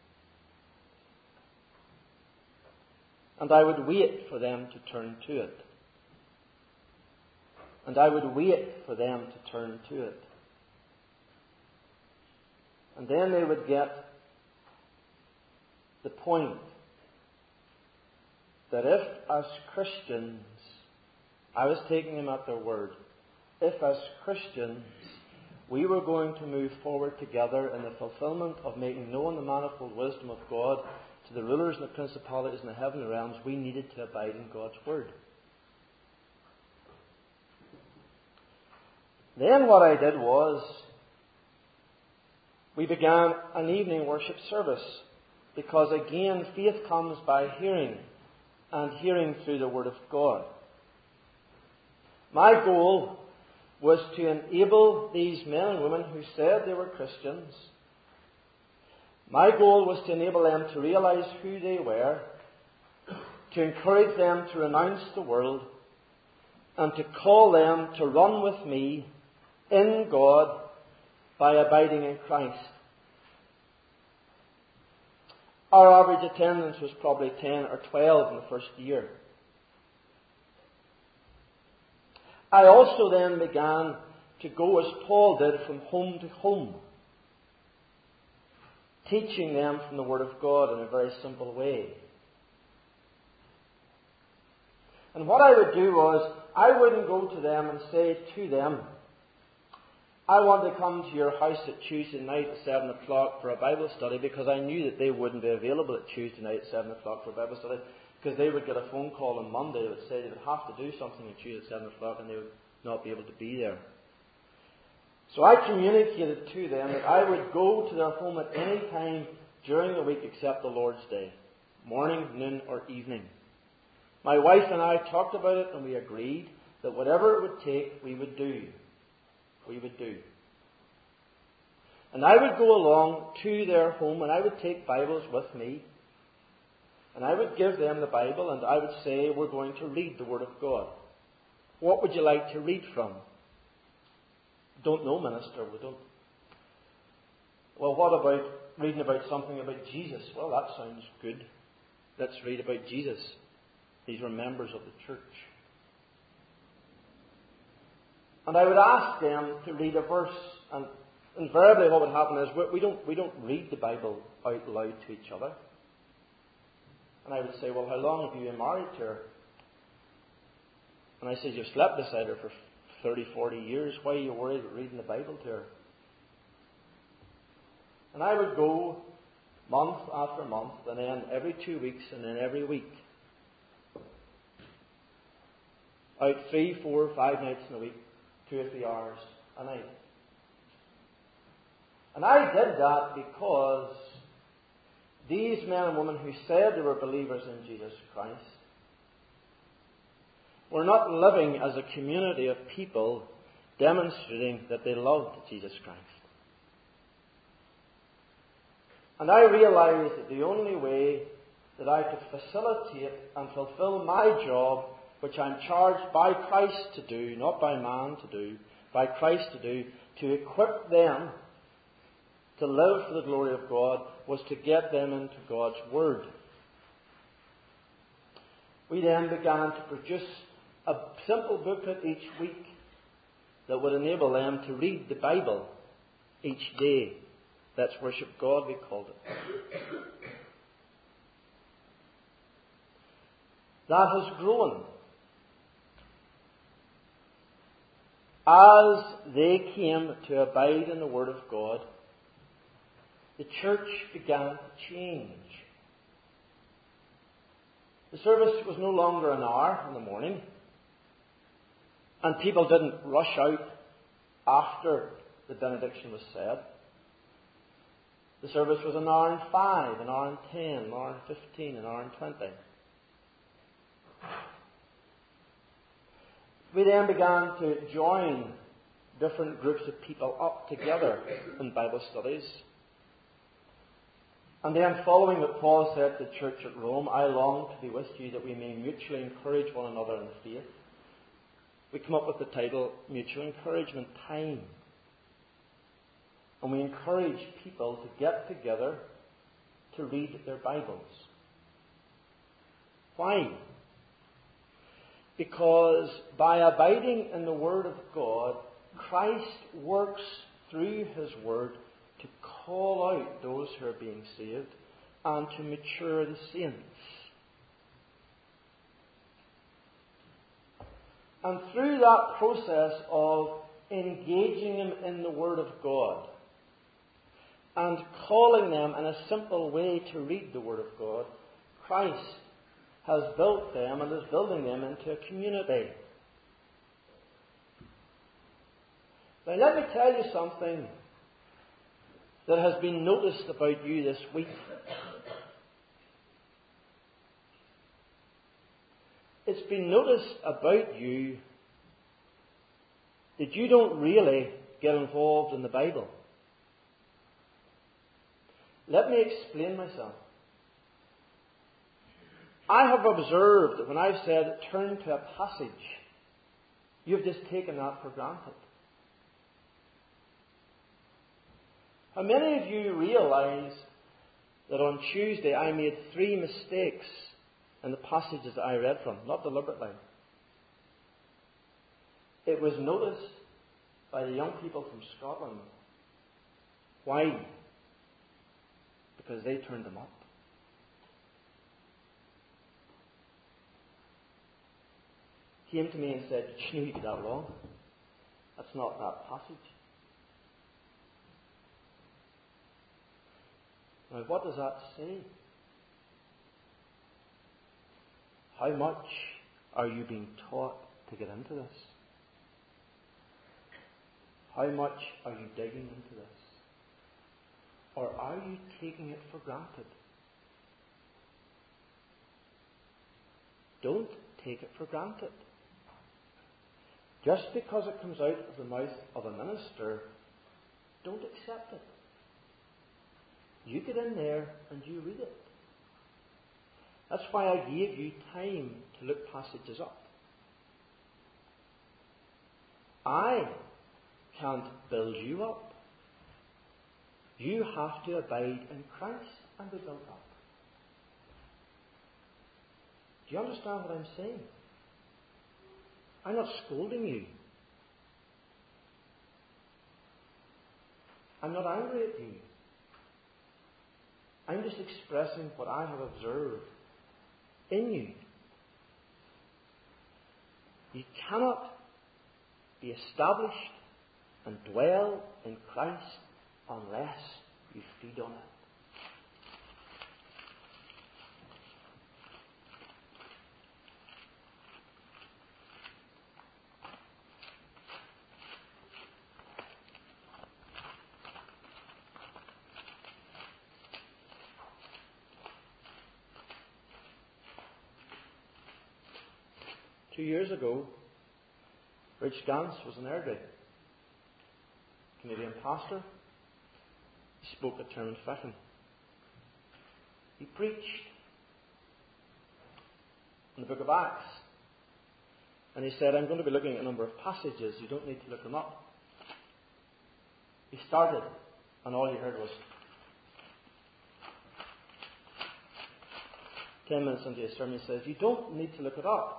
[SPEAKER 1] And I would wait for them to turn to it. And I would wait for them to turn to it. And then they would get the point that if as Christians, I was taking them at their word, if as Christians we were going to move forward together in the fulfillment of making known the manifold wisdom of God to the rulers and the principalities in the heavenly realms, we needed to abide in God's Word. Then what I did was, we began an evening worship service, because again, faith comes by hearing, and hearing through the Word of God. My goal was to enable these men and women who said they were Christians. My goal was to enable them to realize who they were, to encourage them to renounce the world, and to call them to run with me in God by abiding in Christ. Our average attendance was probably 10 or 12 in the first year. I also then began to go as Paul did, from home to home, teaching them from the Word of God in a very simple way. And what I would do was, I wouldn't go to them and say to them, I want to come to your house at Tuesday night at 7 o'clock for a Bible study, because I knew that they wouldn't be available at Tuesday night at 7 o'clock for a Bible study, because they would get a phone call on Monday that would say they would have to do something on Tuesday at 7 o'clock and they would not be able to be there. So I communicated to them that I would go to their home at any time during the week except the Lord's Day, morning, noon or evening. My wife and I talked about it and we agreed that whatever it would take, we would do. We would do. And I would go along to their home and I would take Bibles with me. And I would give them the Bible and I would say, we're going to read the Word of God. What would you like to read from? Don't know, minister, we don't. Well, what about reading about something about Jesus? Well, that sounds good. Let's read about Jesus. These were members of the church. And I would ask them to read a verse, and invariably what would happen is we don't read the Bible out loud to each other. And I would say, well, how long have you been married to her? And I said, you've slept beside her for 30, 40 years. Why are you worried about reading the Bible to her? And I would go month after month, and then every 2 weeks, and then every week. Out 3, 4, 5 nights in a week, 2 or 3 hours a night. And I did that because these men and women who said they were believers in Jesus Christ were not living as a community of people demonstrating that they loved Jesus Christ. And I realized that the only way that I could facilitate and fulfill my job, which I'm charged by Christ to do, not by man to do, by Christ to do, to equip them to live for the glory of God, was to get them into God's Word. We then began to produce a simple booklet each week that would enable them to read the Bible each day. Let's worship God, we called it. That has grown. As they came to abide in the Word of God, the church began to change. The service was no longer an hour in the morning, and people didn't rush out after the benediction was said. The service was an hour and 5, an hour and 10, an hour and 15, an hour and 20. We then began to join different groups of people up together in Bible studies. And then, following what Paul said to the church at Rome, I long to be with you that we may mutually encourage one another in faith. We come up with the title, Mutual Encouragement Time. And we encourage people to get together to read their Bibles. Why? Because by abiding in the Word of God, Christ works through His Word to call out those who are being saved and to mature the saints. And through that process of engaging them in the Word of God and calling them in a simple way to read the Word of God, Christ has built them and is building them into a community. Now let me tell you something that has been noticed about you this week. It's been noticed about you that you don't really get involved in the Bible. Let me explain myself. I have observed that when I've said turn to a passage, you've just taken that for granted. How many of you realize that on Tuesday I made 3 mistakes in the passages that I read from? Not deliberately. It was noticed by the young people from Scotland. Why? Because they turned them up. Came to me and said, "Did you know you did that wrong? That's not that passage." Now, what does that say? How much are you being taught to get into this? How much are you digging into this? Or are you taking it for granted? Don't take it for granted. just because it comes out of the mouth of a minister, don't accept it. You get in there and you read it. That's why I gave you time to look passages up. I can't build you up. You have to abide in Christ and be built up. Do you understand what I'm saying? I'm not scolding you. I'm not angry at you. I'm just expressing what I have observed in you. You cannot be established and dwell in Christ unless you feed on it. 2 years ago, Rich Gans was in Airdrie, Canadian pastor. He spoke at Termonfeckin. He preached in the book of Acts. And he said, I'm going to be looking at a number of passages. You don't need to look them up. He started, and all he heard was 10 minutes into his sermon, he says, you don't need to look it up.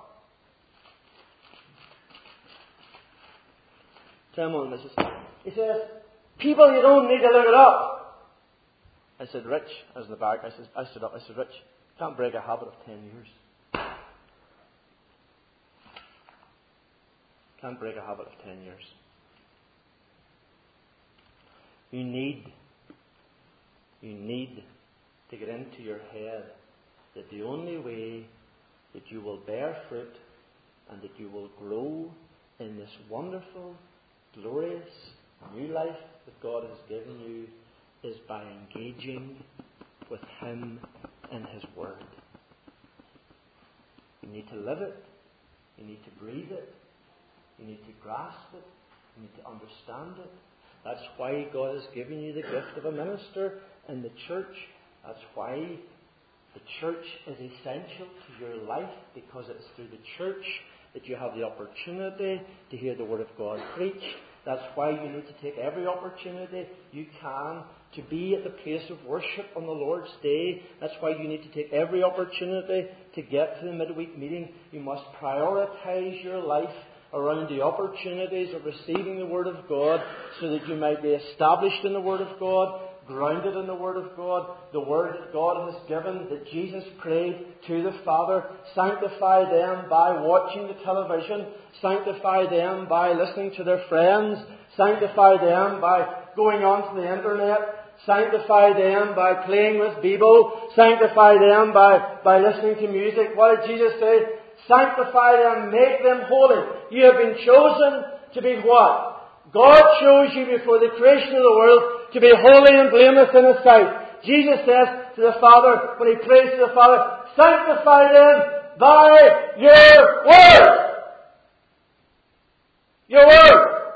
[SPEAKER 1] 10 more minutes. He says, people, you don't need to look it up. I said, Rich, I was in the back. I stood up. I said, Rich, you can't break a habit of 10 years. Can't break a habit of 10 years. You need to get into your head that the only way that you will bear fruit and that you will grow in this wonderful, glorious new life that God has given you is by engaging with Him and His Word. You need to live it. You need to breathe it. You need to grasp it. You need to understand it. That's why God has given you the gift of a minister in the church. That's why the church is essential to your life, because it's through the church that you have the opportunity to hear the Word of God preached. That's why you need to take every opportunity you can to be at the place of worship on the Lord's Day. That's why you need to take every opportunity to get to the midweek meeting. You must prioritize your life around the opportunities of receiving the Word of God, so that you might be established in the Word of God, grounded in the Word of God, the Word that God has given, that Jesus prayed to the Father. Sanctify them by watching the television. Sanctify them by listening to their friends. Sanctify them by going onto the internet. Sanctify them by playing with Bible. Sanctify them by listening to music. What did Jesus say? Sanctify them, make them holy. You have been chosen to be what? God chose you before the creation of the world to be holy and blameless in His sight. Jesus says to the Father, when He prays to the Father, sanctify them by your Word. Your Word.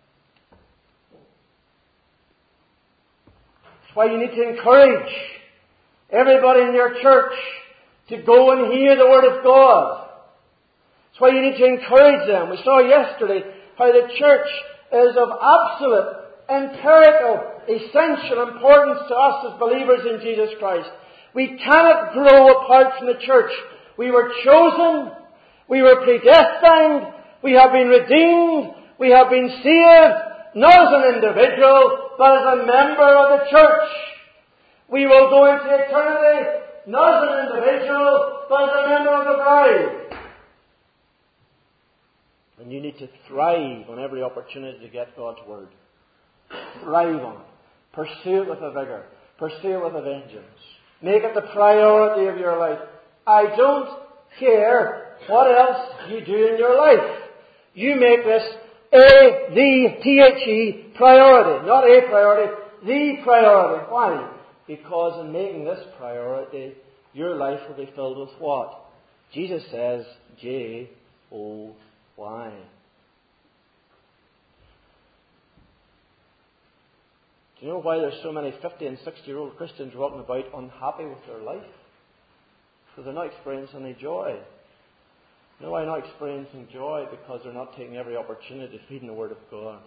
[SPEAKER 1] That's why you need to encourage everybody in your church to go and hear the Word of God. That's why you need to encourage them. We saw yesterday how the church is of absolute, empirical, essential importance to us as believers in Jesus Christ. We cannot grow apart from the church. We were chosen. We were predestined. We have been redeemed. We have been saved, not as an individual, but as a member of the church. We will go into eternity, not as an individual, but as a member of the bride. And you need to thrive on every opportunity to get God's Word. Thrive on it. Pursue it with a vigour. Pursue it with a vengeance. Make it the priority of your life. I don't care what else you do in your life. You make this the priority. Not a priority, the priority. Why? Because in making this priority, your life will be filled with what? Jesus says, J-O-Y. Do you know why there's so many 50 and 60-year-old Christians walking about unhappy with their life? Because they're not experiencing any joy. You know why they're not experiencing joy? Because they're not taking every opportunity to feed in the Word of God.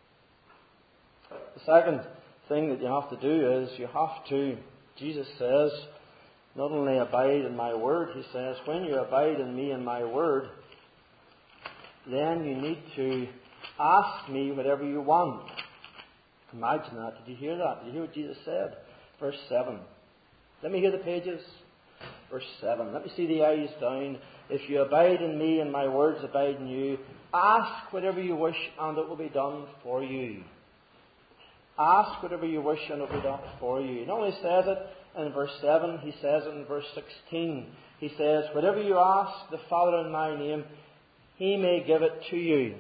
[SPEAKER 1] The second thing that you have to do is you have to, Jesus says, not only abide in my Word, He says, when you abide in me and my Word, then you need to ask me whatever you want. Imagine that. Did you hear that? Did you hear what Jesus said? Verse 7. Let me hear the pages. Verse 7. Let me see the eyes down. If you abide in me and my words abide in you, ask whatever you wish and it will be done for you. Ask whatever you wish and it will be done for you. He not only says it in verse 7, he says it in verse 16. He says, whatever you ask the Father in my name, He may give it to you.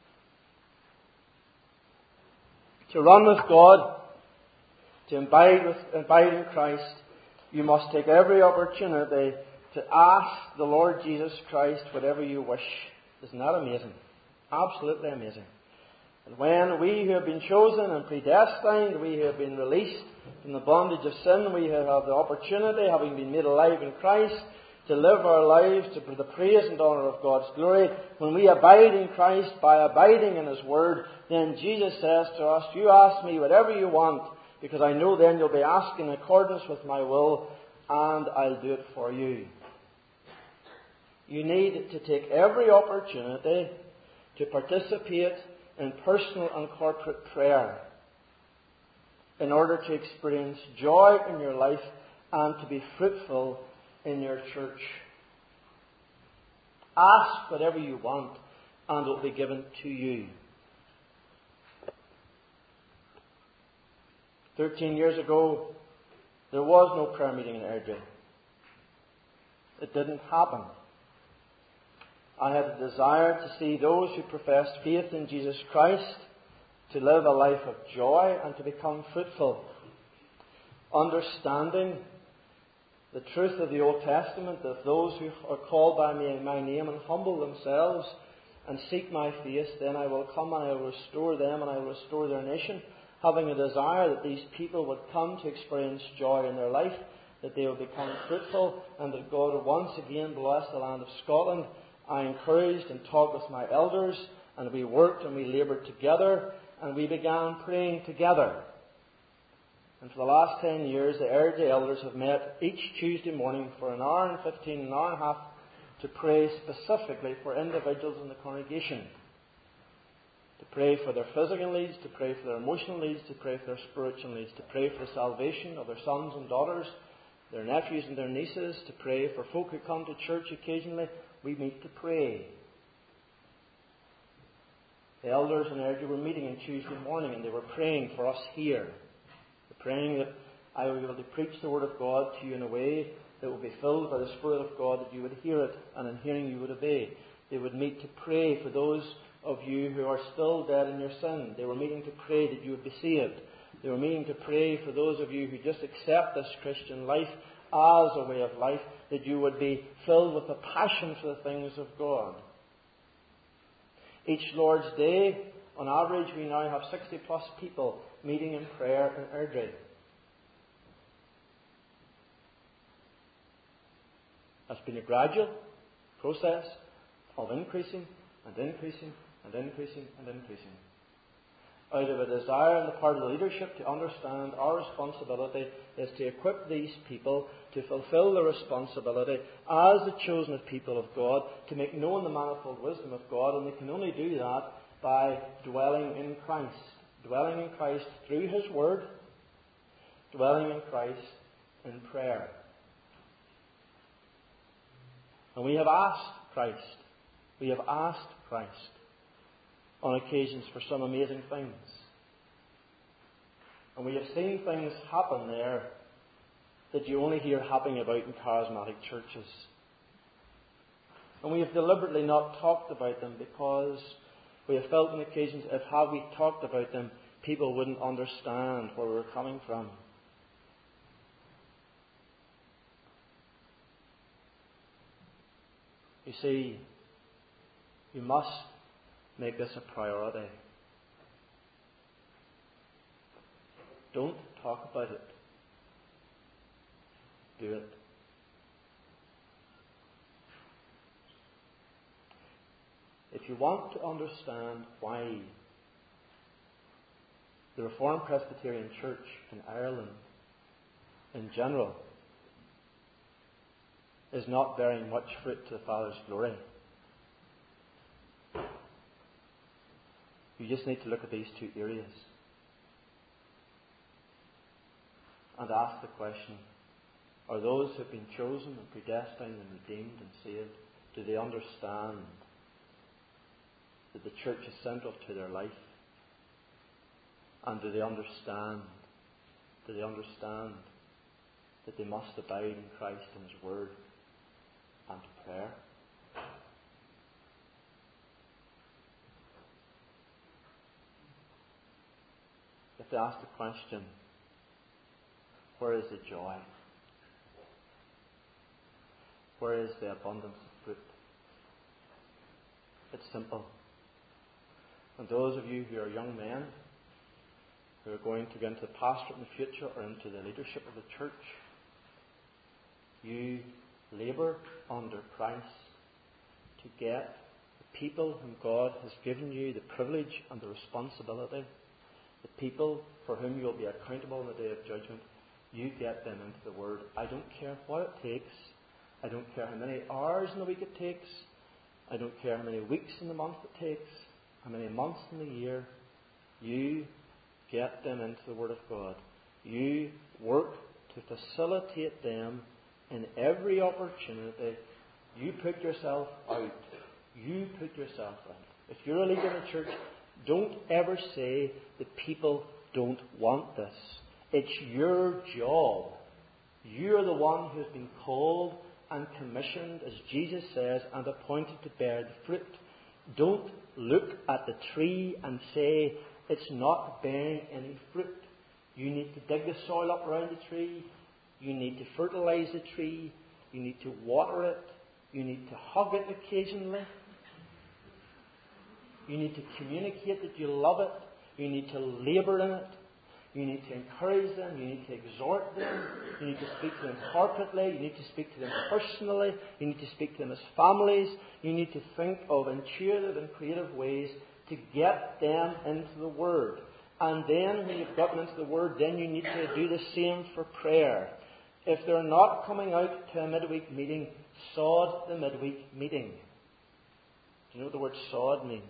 [SPEAKER 1] To run with God, to abide in Christ, you must take every opportunity to ask the Lord Jesus Christ whatever you wish. Isn't that amazing? Absolutely amazing. And when we who have been chosen and predestined, we who have been released from the bondage of sin, we have the opportunity, having been made alive in Christ, to live our lives to the praise and honour of God's glory. When we abide in Christ by abiding in His Word, then Jesus says to us, you ask me whatever you want, because I know then you'll be asking in accordance with my will, and I'll do it for you. You need to take every opportunity to participate in personal and corporate prayer in order to experience joy in your life and to be fruitful in your church. Ask whatever you want and it will be given to you. 13 years ago, there was no prayer meeting in Airdrie. It didn't happen. I had a desire to see those who professed faith in Jesus Christ to live a life of joy and to become fruitful. Understanding the truth of the Old Testament, that those who are called by me in my name and humble themselves and seek my face, then I will come and I will restore them and I will restore their nation. Having a desire that these people would come to experience joy in their life, that they will become fruitful, and that God will once again bless the land of Scotland. I encouraged and talked with my elders, and we worked and we laboured together, and we began praying together. And for the last 10 years, the Airdrie elders have met each Tuesday morning for an hour and 15, an hour and a half, to pray specifically for individuals in the congregation. To pray for their physical needs, to pray for their emotional needs, to pray for their spiritual needs, to pray for the salvation of their sons and daughters, their nephews and their nieces, to pray for folk who come to church occasionally. We meet to pray. The elders in Airdrie were meeting on Tuesday morning and they were praying for us here. They're praying that I will be able to preach the Word of God to you in a way that will be filled by the Spirit of God, that you would hear it, and in hearing you would obey. They would meet to pray for those of you who are still dead in your sin. They were meeting to pray that you would be saved. They were meeting to pray for those of you who just accept this Christian life as a way of life, that you would be filled with a passion for the things of God. Each Lord's Day, on average, we now have 60 plus people meeting in prayer in Airdrie. That's been a gradual process of increasing and increasing and increasing and increasing. Out of a desire on the part of the leadership to understand our responsibility is to equip these people to fulfill their responsibility as the chosen of people of God, to make known the manifold wisdom of God, and they can only do that by dwelling in Christ. Dwelling in Christ through His Word, dwelling in Christ in prayer. And we have asked Christ. We have asked Christ on occasions for some amazing things. And we have seen things happen there that you only hear happening about in charismatic churches. And we have deliberately not talked about them because we have felt on occasions if had we talked about them, people wouldn't understand where we were coming from. You see, you must make this a priority. Don't talk about it. Do it. If you want to understand why the Reformed Presbyterian Church in Ireland in general is not bearing much fruit to the Father's glory, you just need to look at these two areas and ask the question, are those who have been chosen and predestined and redeemed and saved, do they understand that the church is central to their life? And do they understand that they must abide in Christ and His Word and prayer? You have to ask the question, where is the joy? Where is the abundance of fruit? It's simple. And those of you who are young men, who are going to go into the pastorate in the future or into the leadership of the church, you labour under Christ to get the people whom God has given you the privilege and the responsibility, the people for whom you will be accountable on the day of judgment, you get them into the Word. I don't care what it takes. I don't care how many hours in the week it takes. I don't care how many weeks in the month it takes, how many months in the year. You get them into the Word of God. You work to facilitate them in every opportunity. You put yourself out. You put yourself out. If you're a leader in a church, don't ever say the people don't want this. It's your job. You're the one who's been called and commissioned, as Jesus says, and appointed to bear the fruit. Don't look at the tree and say, it's not bearing any fruit. You need to dig the soil up around the tree. You need to fertilize the tree. You need to water it. You need to hug it occasionally. You need to communicate that you love it. You need to labour in it. You need to encourage them. You need to exhort them. You need to speak to them corporately. You need to speak to them personally. You need to speak to them as families. You need to think of intuitive and creative ways to get them into the Word. And then when you've got them into the Word, then you need to do the same for prayer. If they're not coming out to a midweek meeting, sod the midweek meeting. Do you know what the word sod means?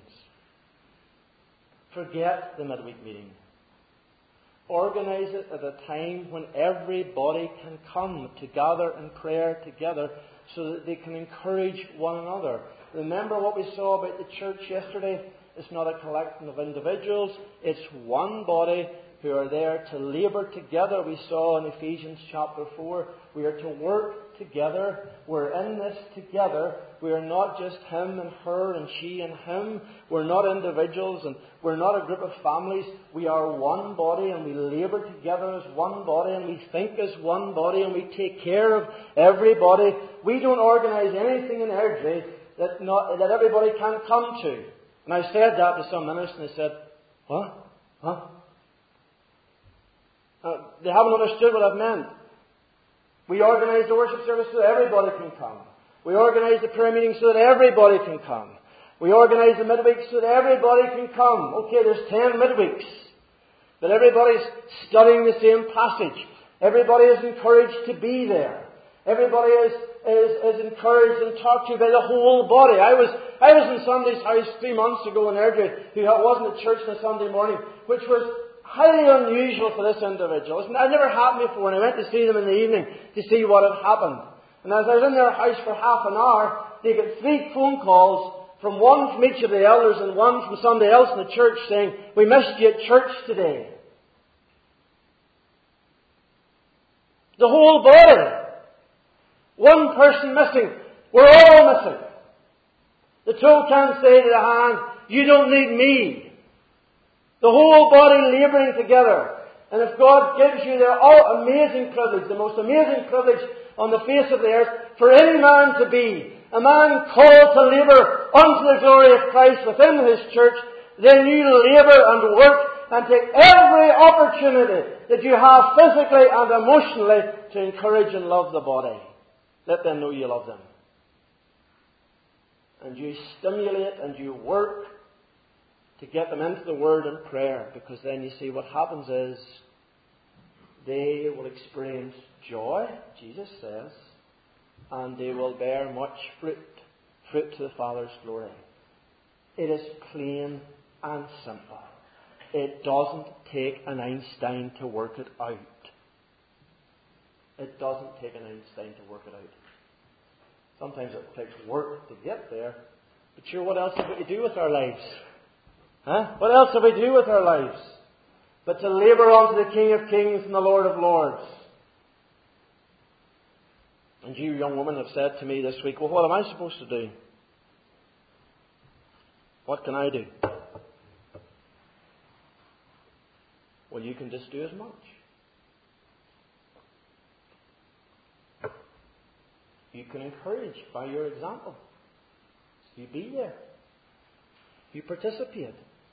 [SPEAKER 1] Forget the midweek meeting. Organize it at a time when everybody can come to gather in prayer together so that they can encourage one another. Remember what we saw about the church yesterday? It's not a collection of individuals. It's one body who are there to labour together. We saw in Ephesians chapter 4, we are to work together. We're in this together. We are not just him and her and she and him. We're not individuals and we're not a group of families. We are one body and we labour together as one body and we think as one body and we take care of everybody. We don't organise anything in Airdrie that everybody can come to. And I said that to some ministers and they said, what? Huh? They haven't understood what I've meant. We organise the worship service so that everybody can come. We organise the prayer meeting so that everybody can come. We organise the midweeks so that everybody can come. Okay, there's 10 midweeks. But everybody's studying the same passage. Everybody is encouraged to be there. Everybody is encouraged and talked to by the whole body. I was in somebody's house 3 months ago in Airdrie who wasn't at church on a Sunday morning, which was highly unusual for this individual. It never happened before, and I went to see them in the evening to see what had happened. And as I was in their house for half an hour, they got 3 phone calls, from one from each of the elders and one from somebody else in the church saying, we missed you at church today. The whole body. One person missing. We're all missing. The toe can't say to the hand, you don't need me. The whole body labouring together. And if God gives you the amazing privilege, the most amazing privilege on the face of the earth, for any man to be a man called to labour unto the glory of Christ within His church, then you labour and work and take every opportunity that you have physically and emotionally to encourage and love the body. Let them know you love them. And you stimulate and you work to get them into the Word and prayer, because then you see what happens is they will experience joy, Jesus says, and they will bear much fruit to the Father's glory. It is plain and simple. It doesn't take an Einstein to work it out. It doesn't take an Einstein to work it out. Sometimes it takes work to get there. But sure, what else have we to do with our lives? Huh? What else have we to do with our lives? But to labour unto the King of Kings and the Lord of Lords. And you young women have said to me this week, well, what am I supposed to do? What can I do? Well, you can just do as much. You can encourage by your example. You be there. You participate.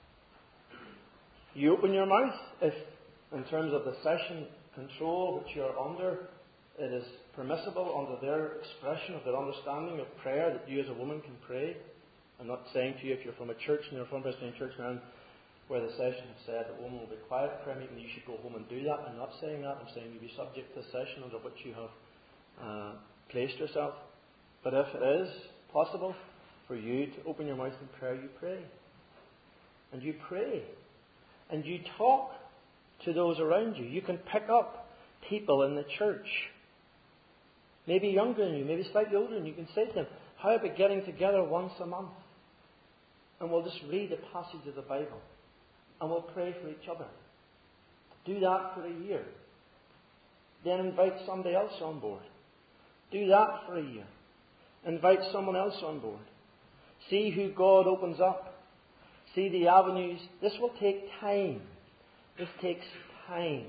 [SPEAKER 1] You open your mouth if, in terms of the session control which you are under, it is permissible under their expression of their understanding of prayer that you as a woman can pray. I'm not saying to you if you're from a church and you're from a Presbyterian church now where the session has said that women will be quiet at prayer meeting, you should go home and do that. I'm not saying that. I'm saying you be subject to the session under which you have placed yourself. But if it is possible for you to open your mouth in prayer, you pray. And you pray. And you talk to those around you. You can pick up people in the church, maybe younger than you, maybe slightly older than you. You can say to them, how about getting together once a month? And we'll just read a passage of the Bible. And we'll pray for each other. Do that for a year. Then invite somebody else on board. Do that for a year. Invite someone else on board. See who God opens up. See the avenues. This will take time. This takes time.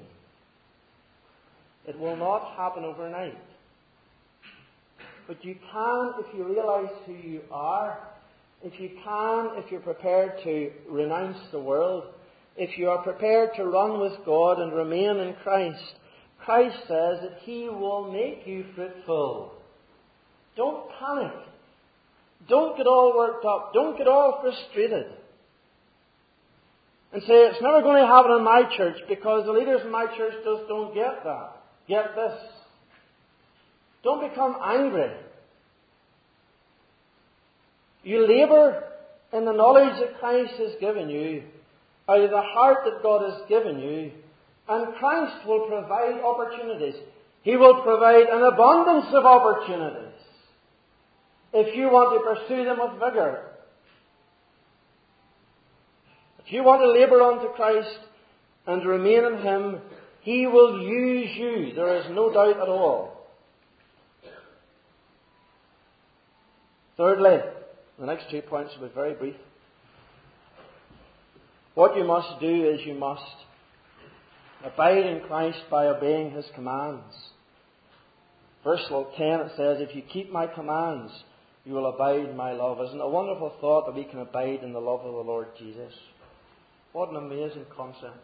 [SPEAKER 1] It will not happen overnight. But you can, if you realize who you are, if you're prepared to renounce the world, if you are prepared to run with God and remain in Christ, Christ says that He will make you fruitful. Don't panic. Don't get all worked up. Don't get all frustrated. And say, it's never going to happen in my church because the leaders in my church just don't get that. Get this. Don't become angry. You labour in the knowledge that Christ has given you, out of the heart that God has given you, and Christ will provide opportunities. He will provide an abundance of opportunities if you want to pursue them with vigour. If you want to labour unto Christ and remain in Him, He will use you. There is no doubt at all. Thirdly, the next 2 points will be very brief. What you must do is you must abide in Christ by obeying His commands. Verse 10 it says, if you keep my commands, you will abide in my love. Isn't it a wonderful thought that we can abide in the love of the Lord Jesus? What an amazing concept.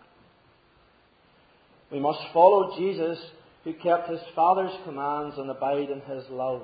[SPEAKER 1] We must follow Jesus, who kept His Father's commands, and abide in His love.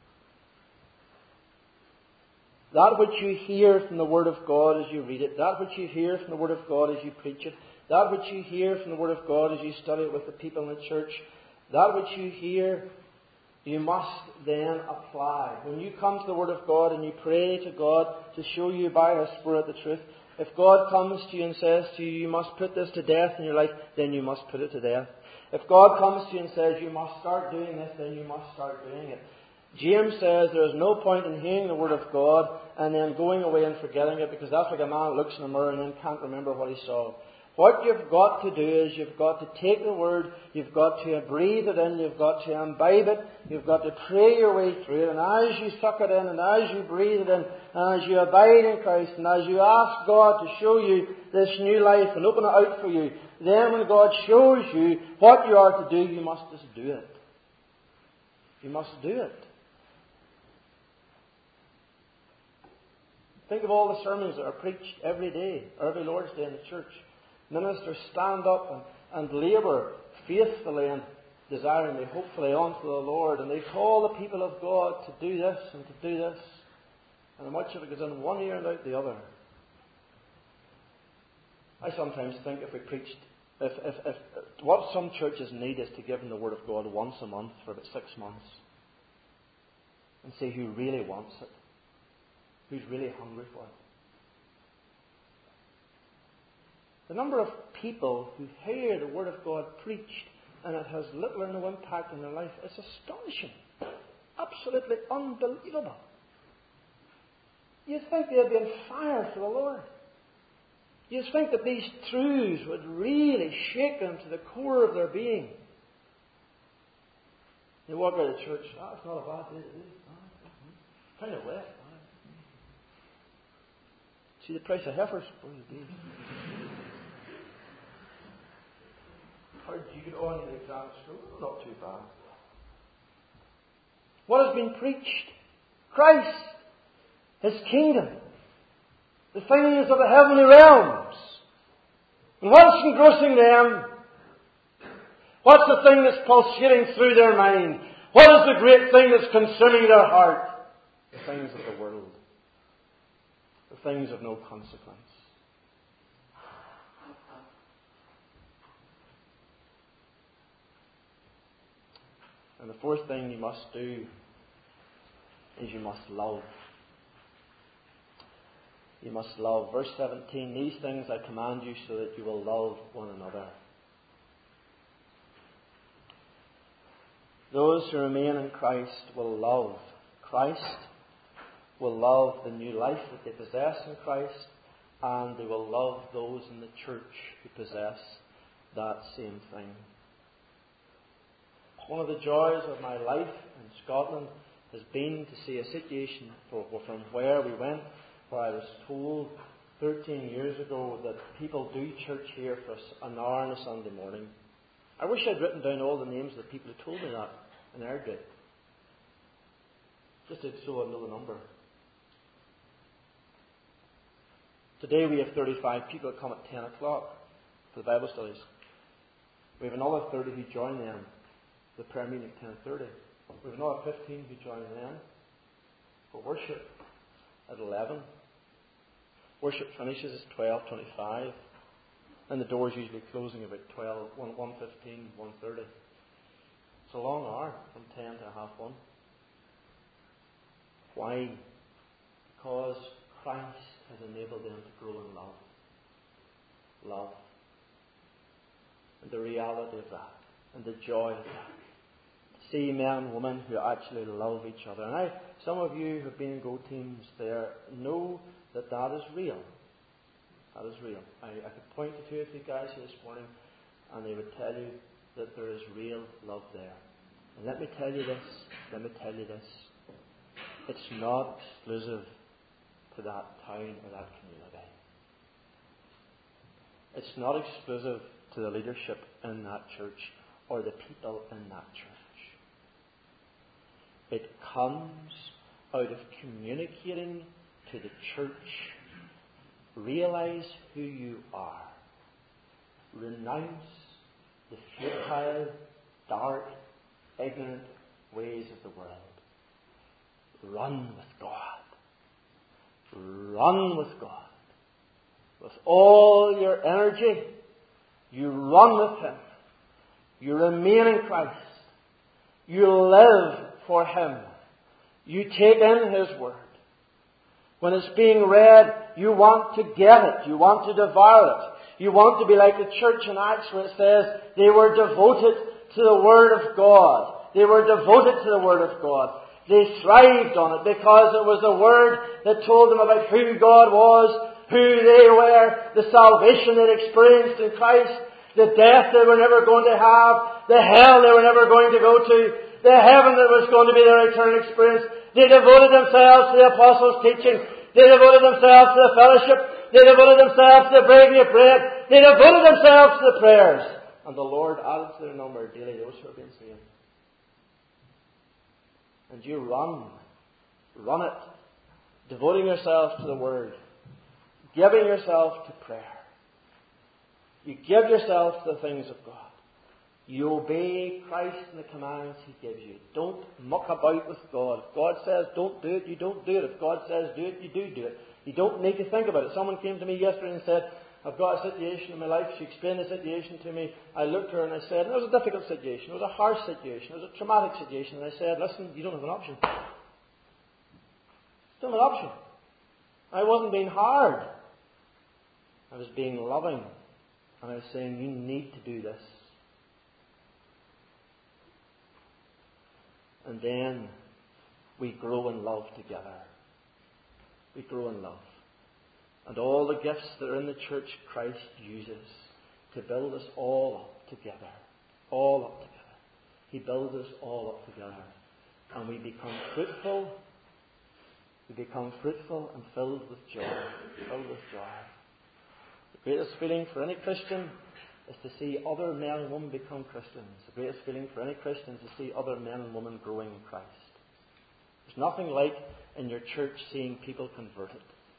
[SPEAKER 1] That which you hear from the Word of God as you read it, that which you hear from the Word of God as you preach it, that which you hear from the Word of God as you study it with the people in the church, that which you hear, you must then apply. When you come to the Word of God and you pray to God to show you by His Spirit the truth, if God comes to you and says to you, you must put this to death in your life, then you must put it to death. If God comes to you and says, you must start doing this, then you must start doing it. James says there is no point in hearing the Word of God and then going away and forgetting it, because that's like a man who looks in the mirror and then can't remember what he saw. What you've got to do is you've got to take the Word, you've got to breathe it in, you've got to imbibe it, you've got to pray your way through it, and as you suck it in, and as you breathe it in, and as you abide in Christ, and as you ask God to show you this new life and open it out for you, then when God shows you what you are to do, you must just do it. You must do it. Think of all the sermons that are preached every day, or every Lord's Day in the church. Ministers stand up and labour faithfully and desiringly, hopefully, unto the Lord. And they call the people of God to do this and to do this. And much of it goes in one ear and out the other. I sometimes think if we preached, if what some churches need is to give them the Word of God once a month for about 6 months. And see who really wants it. Who's really hungry for it. The number of people who hear the Word of God preached and it has little or no impact in their life is astonishing. Absolutely unbelievable. You'd think they'd be on fire for the Lord. You'd think that these truths would really shake them to the core of their being. You walk out of church, it's not a bad day today. Kind of wet. See the price of heifers? How did you get on in the exam at school? Not too bad. What has been preached? Christ, His kingdom, the things of the heavenly realms. And what's engrossing them? What's the thing that's pulsating through their mind? What is the great thing that's consuming their heart? The things of the world. The things of no consequence. And the fourth thing you must do is you must love. You must love. Verse 17, these things I command you so that you will love one another. Those who remain in Christ will love Christ, will love the new life that they possess in Christ, and they will love those in the church who possess that same thing. One of the joys of my life in Scotland has been to see a situation from where we went, where I was told 13 years ago that people do church here for an hour on a Sunday morning. I wish I'd written down all the names of the people who told me that in Airdrie. Just so I know the number. Today we have 35 people that come at 10 o'clock for the Bible studies. We have another 30 who join them. The prayer meeting at 10:30. We have another 15 who join them for worship at 11. Worship finishes at 12:25, and the doors usually closing about 1:15, 1:30. It's a long hour from 10 to 1:30. Why? Because Christ has enabled them to grow in love. Love. And the reality of that, and the joy of that. See men and women who actually love each other. And some of you who have been in Go teams there know that that is real. That is real. I could point to 2 or 3 guys here this morning and they would tell you that there is real love there. And let me tell you this. It's not exclusive to that town or that community. It's not exclusive to the leadership in that church or the people in that church. It comes out of communicating to the church. Realize who you are. Renounce the futile, dark, ignorant ways of the world. Run with God. Run with God. With all your energy, you run with Him. You remain in Christ. You live for Him. You take in His Word. When it's being read, you want to get it. You want to devour it. You want to be like the church in Acts where it says they were devoted to the Word of God. They were devoted to the Word of God. They thrived on it because it was the Word that told them about who God was, who they were, the salvation they'd experienced in Christ, the death they were never going to have, the hell they were never going to go to, the heaven that was going to be their eternal experience. They devoted themselves to the apostles' teaching. They devoted themselves to the fellowship. They devoted themselves to the breaking of bread. They devoted themselves to the prayers. And the Lord added to their number daily those who are being saved. And you run it, devoting yourself to the Word, giving yourself to prayer. You give yourself to the things of God. You obey Christ and the commands He gives you. Don't muck about with God. If God says don't do it, you don't do it. If God says do it, you do it. You don't need to think about it. Someone came to me yesterday and said, I've got a situation in my life. She explained the situation to me. I looked at her and I said, and it was a difficult situation. It was a harsh situation. It was a traumatic situation. And I said, listen, you don't have an option. You don't have an option. I wasn't being hard. I was being loving. And I was saying, you need to do this. And then we grow in love together. We grow in love. And all the gifts that are in the church Christ uses to build us all up together. All up together. He builds us all up together. And we become fruitful. We become fruitful and filled with joy. Filled with joy. The greatest feeling for any Christian is to see other men and women become Christians. The greatest feeling for any Christian is to see other men and women growing in Christ. There's nothing like in your church seeing people converted.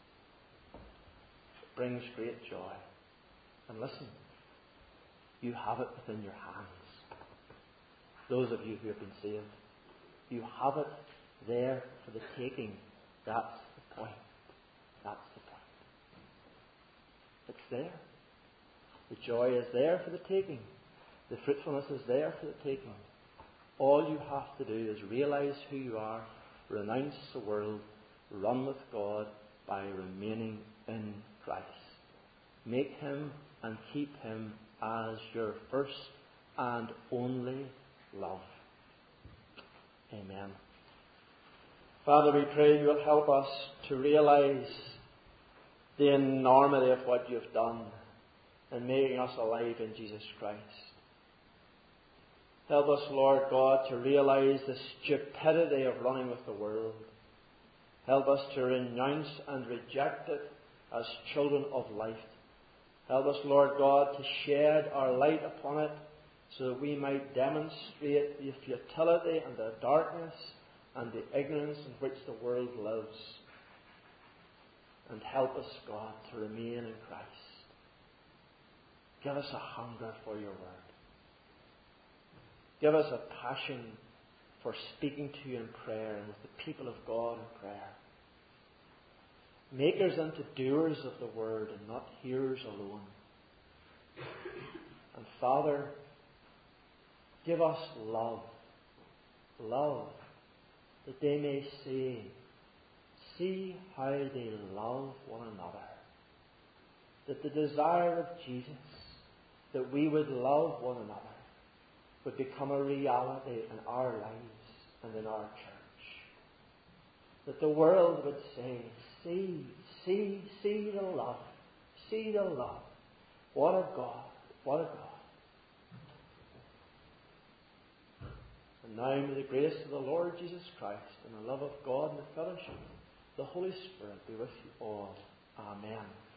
[SPEAKER 1] It brings great joy. And listen, you have it within your hands. Those of you who have been saved, you have it there for the taking. That's the point. That's the point. It's there. The joy is there for the taking. The fruitfulness is there for the taking. All you have to do is realize who you are, renounce the world, run with God by remaining in Christ. Make Him and keep Him as your first and only love. Amen. Father, we pray you will help us to realize the enormity of what you've done in making us alive in Jesus Christ. Help us, Lord God, to realize the stupidity of running with the world. Help us to renounce and reject it as children of light. Help us, Lord God, to shed our light upon it so that we might demonstrate the futility and the darkness and the ignorance in which the world lives. And help us, God, to remain in Christ. Give us a hunger for your word. Give us a passion for speaking to you in prayer and with the people of God in prayer. Make us into doers of the word and not hearers alone. And Father, give us love. Love, that they may see how they love one another. That the desire of Jesus, that we would love one another, would become a reality in our lives and in our church. That the world would say, see the love. See the love. What a God. What a God. And now may the grace of the Lord Jesus Christ and the love of God and the fellowship of the Holy Spirit be with you all. Amen.